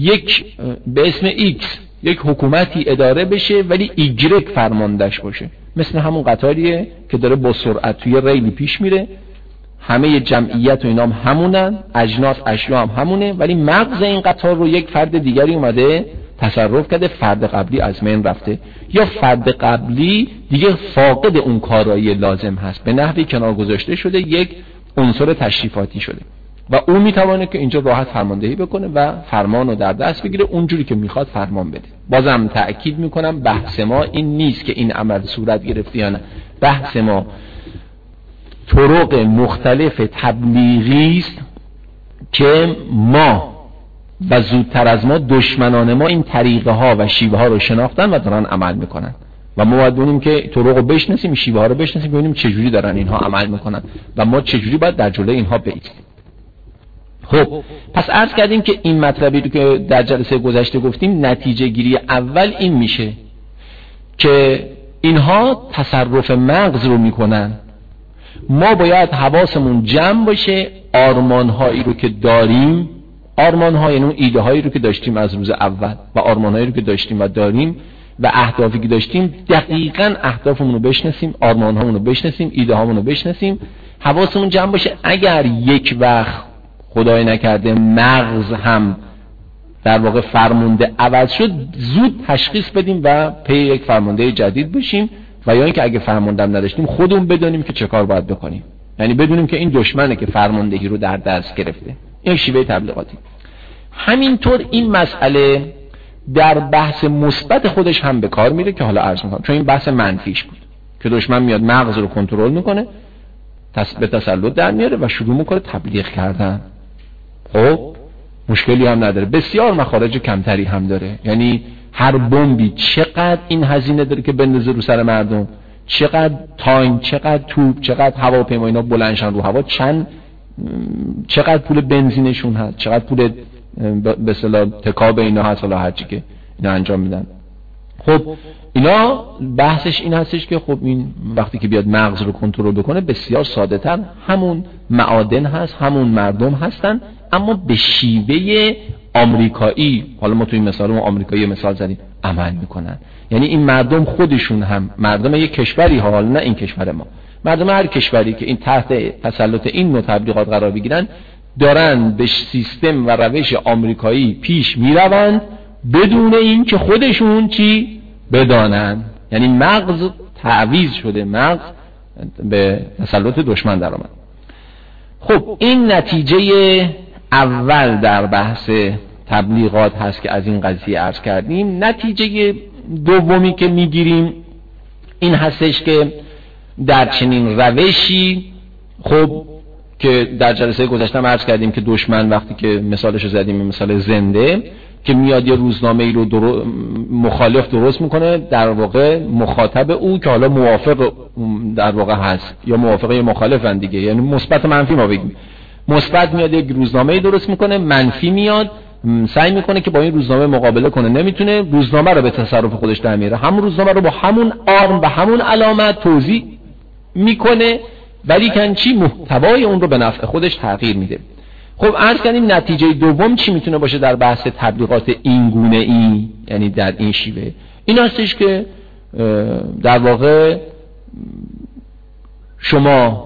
S1: X یک حکومتی اداره بشه ولی ایگرگ فرماندهش باشه، مثل همون قطاریه که داره با سرعت توی ریلی پیش میره، همه جمعیت و اینام همونن، اجناس اشیا هم همونه، ولی مغز این قطار رو یک فرد دیگری اومده تصرف کرده، فرد قبلی از من رفته یا فرد قبلی دیگه فاقد اون کارایی لازم هست، به نحوی کنار گذاشته شده، یک عنصر تشریفاتی شده و او میتونه که اینجا راحت فرماندهی بکنه و فرمان رو در دست بگیره اونجوری که میخواد فرمان بده. بازم تأکید میکنم بحث ما این نیست که این عمل صورت گرفته یا نه، بحث ما طرق مختلف تبلیغی است که ما و زودتر از ما دشمنان ما این طریقه ها و شیوه ها رو شناختن و دارن عمل میکنن و ما باید ببینیم که طرق رو بشناسیم، شیوه ها رو بشناسیم، ببینیم چجوری دارن اینها عمل میکنن و ما چجوری باید در جلوی اینها بایستیم. خب پس عرض کردیم که این مطلبی رو که در جلسه گذشته گفتیم، نتیجه گیری اول این میشه که اینها تصرف مغز رو میکنن. ما باید حواسمون جمع باشه، آرمانهایی رو که داریم، آرمان‌ها یعنی اون ایده هایی رو که داشتیم از روز اول و آرمانهایی رو که داشتیم و داریم و اهدافی که داشتیم، دقیقاً اهدافمون رو بشناسیم، آرمان‌هامون رو بشناسیم، ایده هامون رو بشناسیم، حواسمون جمع باشه. اگر یک وقت خدای نکرده مغز هم در واقع فرمانده عوض شد، زود تشخیص بدیم و پی یک فرمانده جدید بشیم و یا اینکه اگه فرمانده هم نداشتیم خودمون بدونیم که چه کار باید بکنیم، یعنی بدونیم که این دشمنه که فرماندهی رو در دست گرفته. این شیوه تبلیغاتی. همینطور این مسئله در بحث مثبت خودش هم به کار میره که حالا عرض میکنم، چون این بحث منفیش بود که دشمن میاد مغز رو کنترل میکنه، به تسلط در میاره و شروع میکنه تبلیغ کردن. خب مشکلی هم نداره، بسیار مخارج کمتری هم داره، یعنی هر بمبی چقدر این هزینه داره که بندازه رو سر مردم، چقدر تایم، چقدر توپ، چقدر هواپیما اینا بلندشن رو هوا، چقدر پول بنزینشون هست، چقدر پول به اصطلاح تکاب اینا هست، حالا هرچی که اینا انجام میدن. خب اینا بحثش این هستش که خب این وقتی که بیاد مغز رو کنترل بکنه بسیار ساده تر همون معادن هست، همون مردم هستن، اما به شیوه آمریکایی، حالا ما توی این مثال آمریکایی مثال زدیم، عمل میکنن. یعنی این مردم خودشون هم مردم یک کشوری، حالا نه این کشور ما، مردم هر کشوری که این تحت تسلط این نوع تبلیغات قرار بگیرن دارن به سیستم و روش آمریکایی پیش میروند بدون این که خودشون چی بدانن. یعنی مغز تعویض شده، مغز به تسلط دشمن در آمد. خب این نتیجه اول در بحث تبلیغات هست که از این قضیه عرض کردیم. نتیجه دومی که میگیریم این هستش که در چنین روشی، خب که در جلسه گذشته عرض کردیم که دشمن وقتی که مثالش رو زدیم، مثال زنده که میاد یه روزنامه‌ای رو مخالف درست میکنه، در واقع مخاطب او که حالا موافق در واقع هست یا موافق یا مخالفن دیگه، یعنی مثبت منفی ما بگیم. مثبت میاد یک روزنامه‌ای درست میکنه، منفی میاد سعی میکنه که با این روزنامه مقابله کنه، نمیتونه، روزنامه رو به تصرف خودش در میاره، همون روزنامه رو با همون آرم و همون علامت توزیع میکنه، ولی کنچی محتوای اون رو به نفع خودش تغییر میده. خب عرض کردیم نتیجه دوم چی میتونه باشه در بحث تبلیغات این گونه ای، یعنی در این شیوه، این هستش که در واقع شما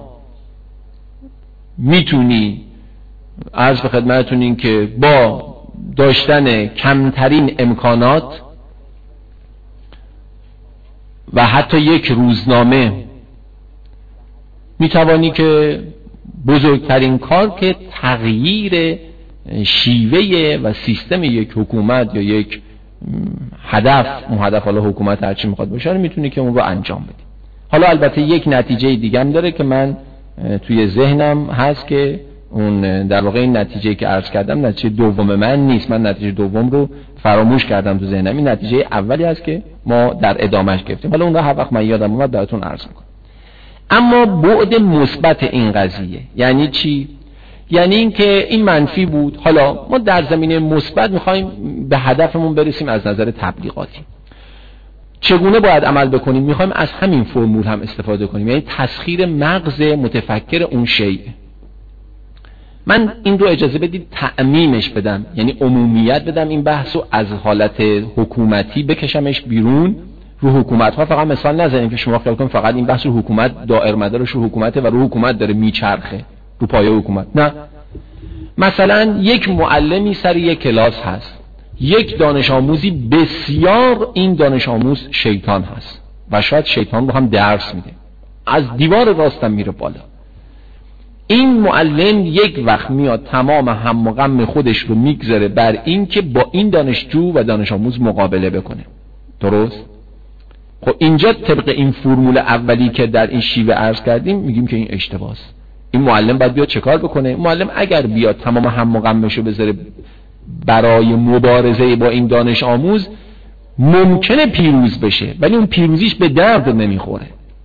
S1: میتونی عرض به خدمتتون این که با داشتن کمترین امکانات و حتی یک روزنامه میتوانی که بزرگترین کار که تغییر شیوه و سیستم یک حکومت یا یک هدف حالا حکومت هرچی میخواد باشه میتونی که اون رو انجام بدی. حالا البته یک نتیجه دیگه هم داره که من توی ذهنم هست که اون در واقع این نتیجه که عرض کردم نتیجه دوم من نیست، من نتیجه دوم رو فراموش کردم تو ذهنم، این نتیجه اولی هست که ما در ادامهش گرفتیم، حالا اون رو هر وقت من یادم اومد براتون عرض میکنم. اما بعد مثبت این قضیه یعنی چی؟ یعنی این که این منفی بود، حالا ما در زمینه مثبت میخوایم به هدفمون برسیم از نظر تبلیغاتی. چگونه باید عمل بکنیم؟ میخوایم از همین فرمول هم استفاده کنیم، یعنی تسخیر مغز متفکر اون شیء. من این رو اجازه بدید تعمیمش بدم، یعنی عمومیت بدم این بحثو، از حالت حکومتی بکشمش بیرون، رو حکومت ها فقط مثال نزنیم که شما خیال کنید فقط این بحث رو حکومت دائر مدارش رو حکومته و رو حکومت داره میچرخه رو پایه حکومت. نه، مثلا یک معلمی سر یک کلاس هست، یک دانش آموزی بسیار این دانش آموز شیطان هست و شاید شیطان رو هم درس میده، از دیوار راستم میره بالا. این معلم یک وقت میاد تمام هم و غم خودش رو میگذاره بر این که با این دانشجو و دانش آموز مقابله بکنه. درست؟ خب اینجا طبق این فرمول اولی که در این شیوه عرض کردیم میگیم که این اشتباهه. این معلم باید بیاد چه کار بکنه؟ معلم اگر بیاد تمام هم و غمشو بذاره برای مبارزه با این دانش آموز، ممکنه پیروز بشه ولی اون پیروزیش به درد نمیخوره.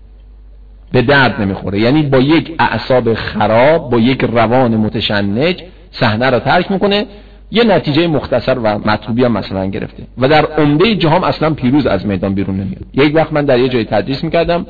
S1: یعنی با یک اعصاب خراب، با یک روان متشنج صحنه رو ترک میکنه، یه نتیجه مختصر و مطلوبی هم مثلا گرفته و در عمده جهان اصلا پیروز از میدان بیرون نمیاد. یک وقت من در یه جای تدریس میکردم،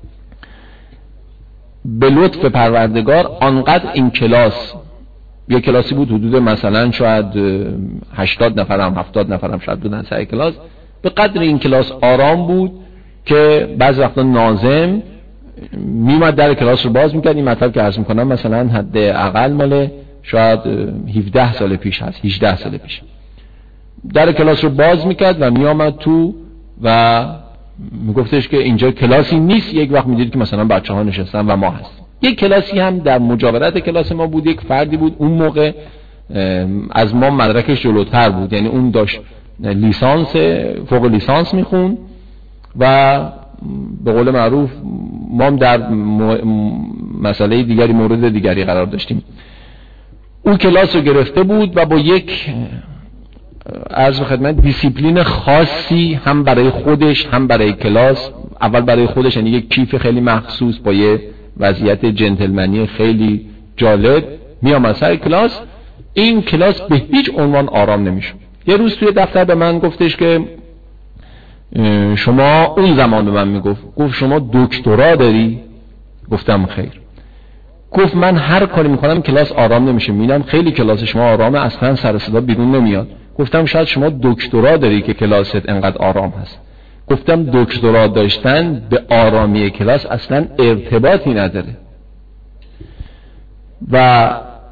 S1: به لطف پروردگار آنقدر این کلاس، یه کلاسی بود حدود مثلا شاید 80 نفرم 70 نفرم شاید بودن سر کلاس، به قدر این کلاس آرام بود که بعض وقتا ناظم میومد در کلاس رو باز میکرد. این مطلب که عرض میکنم مثلا حد اقل مال شاید 17 سال پیش هست، 18 سال پیش، در کلاس رو باز میکرد و میامد تو و میگفتش که اینجا کلاسی نیست. یک وقت میدید که مثلا بچه ها نشستن و ما هست. یک کلاسی هم در مجاورت کلاس ما بود، یک فردی بود اون موقع از ما مدرکش جلوتر بود، یعنی اون داشت لیسانس فوق لیسانس میخون و به قول معروف ما هم در مسئله دیگری مورد دیگری قرار داشتیم. اون کلاس رو گرفته بود و با یک عرض خدمت دیسیپلین خاصی هم برای خودش هم برای کلاس، اول برای خودش یعنی یک کیف خیلی مخصوص با یه وضعیت جنتلمنی خیلی جالب میام سر کلاس. این کلاس به هیچ عنوان آرام نمیشه. یه روز توی دفتر به من گفتش که شما، اون زمان به من گفت شما دکترا داری؟ گفتم خیر. گفت من هر کاری میکنم کلاس آرام نمیشه، میبینم خیلی کلاس شما آرامه، اصلا سر صدا بیرون نمیاد. گفتم شاید شما دکترا داری که کلاست انقدر آرام هست. گفتم دکترا داشتن به آرامی کلاس اصلا ارتباطی نداره و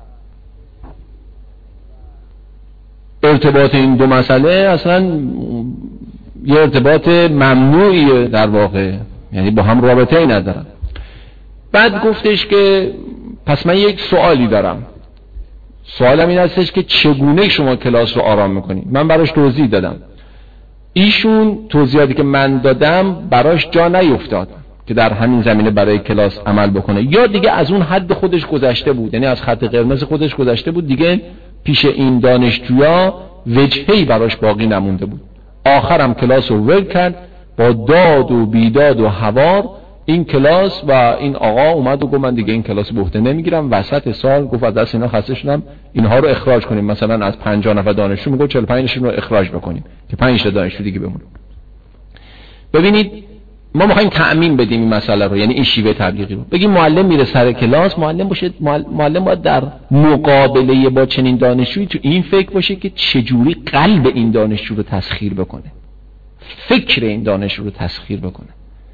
S1: ارتباط این دو مسئله اصلا یه ارتباط ممنوعیه در واقع، یعنی با هم رابطه ای ندارن. بعد گفتش که پس من یک سوالی دارم، سوالم این هستش که چگونه شما کلاس رو آرام میکنید. من براش توضیح دادم، ایشون توضیحاتی که من دادم براش جا نیفتاد که در همین زمینه برای کلاس عمل بکنه، یا دیگه از اون حد خودش گذشته بود، یعنی از خط قرمز خودش گذشته بود، دیگه پیش این دانشجویا وجهی براش باقی نمونده بود. آخرم کلاس رو ول کرد با داد و بیداد و هوار. این کلاس و این آقا اومد و گفت من دیگه این کلاس به عهده نمیگیرم. وسط سال گفت از دست اینا خسته شدم، اینها رو اخراج کنیم. مثلا از 50 نفر دانشجو میگه 45 رو اخراج بکنیم که 5 تا دانشجو دیگه بمونه. ببینید ما میخوایم تعمیم بدیم این مسئله رو، یعنی این شیوه تبلیغی رو. بگیم معلم میره سر کلاس، معلم باید در مقابله با چنین دانشجویی تو این فکر باشه که چجوری قلب این دانشجو رو تسخیر بکنه، فکر این دانشجو رو تسخیر بکنه.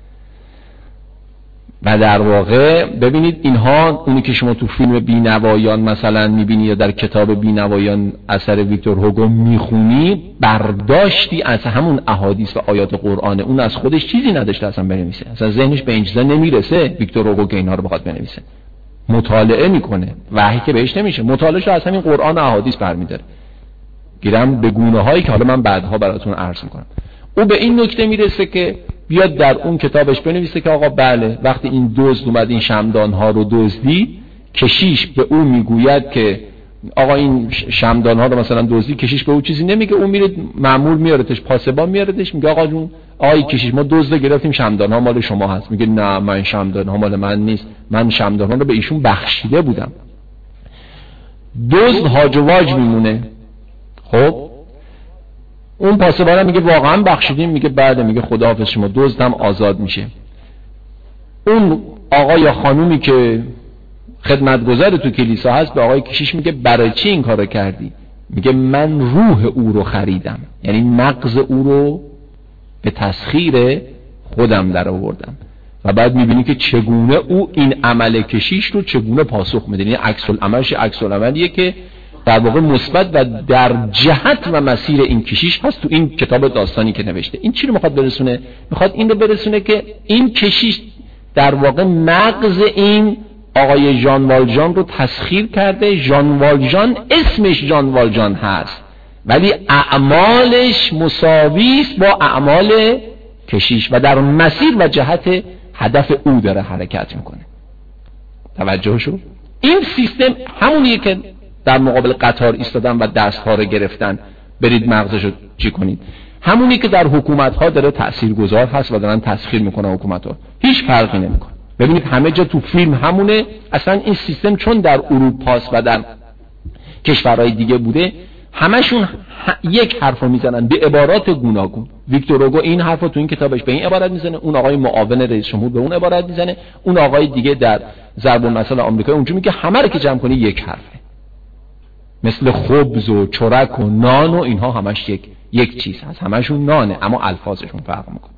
S1: و در واقع ببینید اینها، اونی که شما تو فیلم بینوایان مثلا میبینی یا در کتاب بینوایان اثر ویکتور هوگو میخونی، برداشتی از همون احادیث و آیات قرآن. اون از خودش چیزی نداشته اصلا بنویسه، اصلا ذهنش به این چیزا نمیرسه ویکتور هوگو که اینها رو بخواد بنویسه. مطالعه میکنه، وحی که بهش نمیشه، مطالعهش از همین قرآن و احادیث برمیداره، گیرم به گونه هایی که حالا من بعدها براتون عرض میکنم. او به این نکته میرسه که بیاد در اون کتابش بنویسه که آقا بله، وقتی این دزد اومد این شمعدان ها رو دزدی، کشیش به او میگوید که آقا این شمعدان ها رو مثلا دزدی، کشیش به او چیزی نمیگه، او میره مأمور میارتش، پاسبان میارتش، میگه آقا جون آقای کشیش ما دزد گرفتیم، شمعدان ها مال شما هست. میگه نه، من شمعدان ها مال من نیست، من شمعدان ها رو به ایشون بخشیده بودم. دزد هاج و واج میمونه. خب اون پاسبان میگه واقعا بخشیدیم؟ میگه بعد، میگه خداحافظ شما، دزدم آزاد میشه. اون آقا یا خانومی که خدمتگزار تو کلیسا هست به آقای کشیش میگه برای چی این کارو کردی؟ میگه من روح او رو خریدم، یعنی مغز او رو به تسخیر خودم در آوردم. و بعد میبینی که چگونه او این عمل کشیش رو چگونه پاسخ میده، یعنی عکس العملش عکس العملیه که در واقع مثبت و در جهت و مسیر این کشیش هست تو این کتاب داستانی که نوشته. این چی رو میخواد برسونه؟ میخواد این رو برسونه که این کشیش در واقع مغز این آقای ژان والژان رو تسخیر کرده. ژان والژان اسمش ژان والژان هست ولی اعمالش مساوی است با اعمال کشیش و در مسیر و جهت هدف او داره حرکت میکنه. توجه شو؟ این سیستم همونیه که در مقابل قطار ایستادن و دستها رو گرفتن برید مغزشو چی کنید، همونی که در حکومت ها داره تاثیرگذار هست و دارن تسخیر میکنن حکومت ها، هیچ فرقی نمیکنه. ببینید همه جا تو فیلم همونه. اصلا این سیستم چون در اروپا و در کشورهای دیگه بوده، همشون یک حرفو میزنن به عبارات گوناگون. ویکتور هوگو این حرفو تو این کتابش به این عبارت میزنه، اون آقای معاون رئیس جمهور به اون عبارت میزنه، اون آقای دیگه در ضرب المثل آمریکا اونجوری میگه همه رو که جمع کنی یک حرفه، مثل خبز و چرک و نان و اینها همش یک چیز هست، همشون نانه اما الفاظشون فرق میکنه.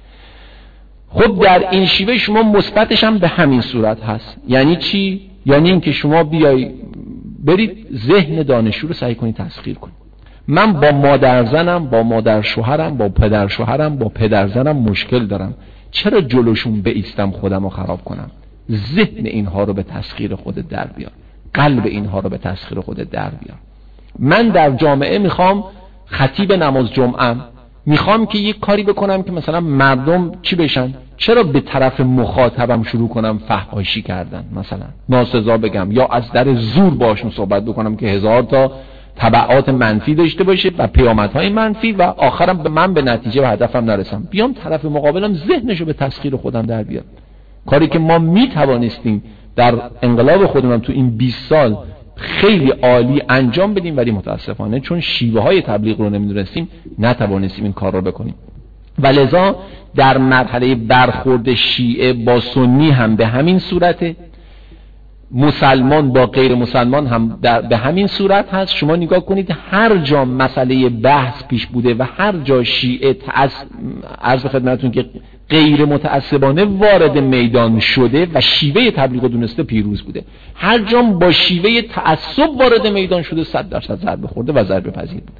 S1: خب در این شیوه شما مثبتش هم به همین صورت هست. یعنی چی؟ یعنی اینکه شما بیای برید ذهن دانشجو رو سعی کنید تسخیر کنید. من با مادر زنم، با مادر شوهرم، با پدر شوهرم، با پدر زنم مشکل دارم، چرا جلوشون بایستم خودم رو خراب کنم؟ ذهن اینها رو به تسخیر خودت در بیار، قلب اینها رو به تسخیر خودت در بیار. من در جامعه میخوام خطیب نماز جمعه، میخوام که یک کاری بکنم که مثلا مردم چی بشن، چرا به طرف مخاطبم شروع کنم فحاشی کردن، مثلا ناسزا بگم یا از در زور باشون صحبت بکنم که 1000 تا تبعات منفی داشته باشه و پیامدهای منفی و آخرم من به نتیجه و هدفم نرسم، بیام طرف مقابلم ذهنشو به تسخیر خودم در بیارم. کاری که ما میتوانستیم در انقلاب خودمون تو این 20 سال خیلی عالی انجام بدیم، ولی متاسفانه چون شیوه های تبلیغ رو نمیدونستیم نتوانستیم این کار رو بکنیم. ولذا در مرحله برخورد شیعه با سنی هم به همین صورته، مسلمان با غیر مسلمان هم به همین صورت هست. شما نگاه کنید هر جا مسئله بحث پیش بوده و هر جا شیعه عرض خدمتتون که غیر متعصبانه وارد میدان شده و شیوه تبلیغ دونسته پیروز بوده، هر جا با شیوه تعصب وارد میدان شده 100% ضربه خورده و ضربه پذیر بوده.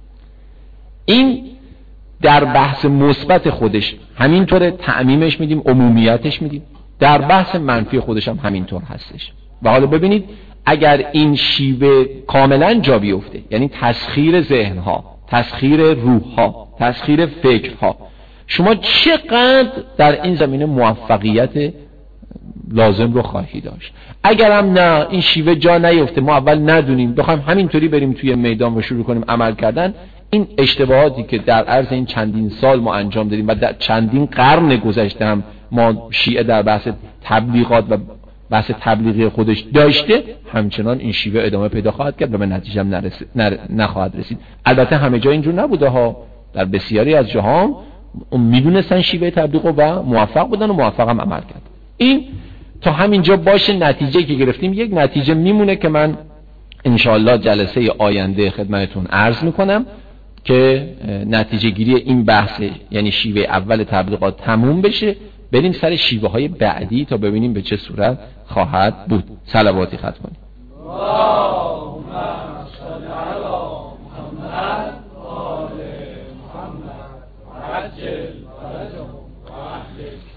S1: این در بحث مثبت خودش همینطوره، تعمیمش میدیم، عمومیتش میدیم، در بحث منفی خودش هم همینطور هستش. و حالا ببینید اگر این شیوه کاملا جا بیفته، یعنی تسخیر ذهنها، تسخیر روحها، تسخیر فکرها، شما چقدر در این زمینه موفقیت لازم رو خواهی داشت. اگر هم نه این شیوه جا نیفته، ما اول ندونیم، بخوایم همینطوری بریم توی میدان و شروع کنیم عمل کردن، این اشتباهاتی که در عرض این چندین سال ما انجام دادیم و در چندین قرن گذشته هم ما شیعه در بحث تبلیغات و بحث تبلیغی خودش داشته، همچنان این شیوه ادامه پیدا خواهد کرد و به نتیجه هم نخواهد رسید. البته همه جا اینجور نبوده ها، در بسیاری از جاها میدونستن شیوه تبلیغ و موفق بودن و موفق هم عمل کرد. این تا همینجا باشه. نتیجه که گرفتیم یک نتیجه میمونه که من انشاءالله جلسه آینده خدمتتون عرض میکنم که نتیجه گیری این بحث یعنی شیوه اول تبلیغات تموم بشه، بریم سر شیوه های بعدی تا ببینیم به چه صورت خواهد بود. صلواتی ختم کنیم. اللهم صل علی محمد و آل محمد عجل فرجهم و اهل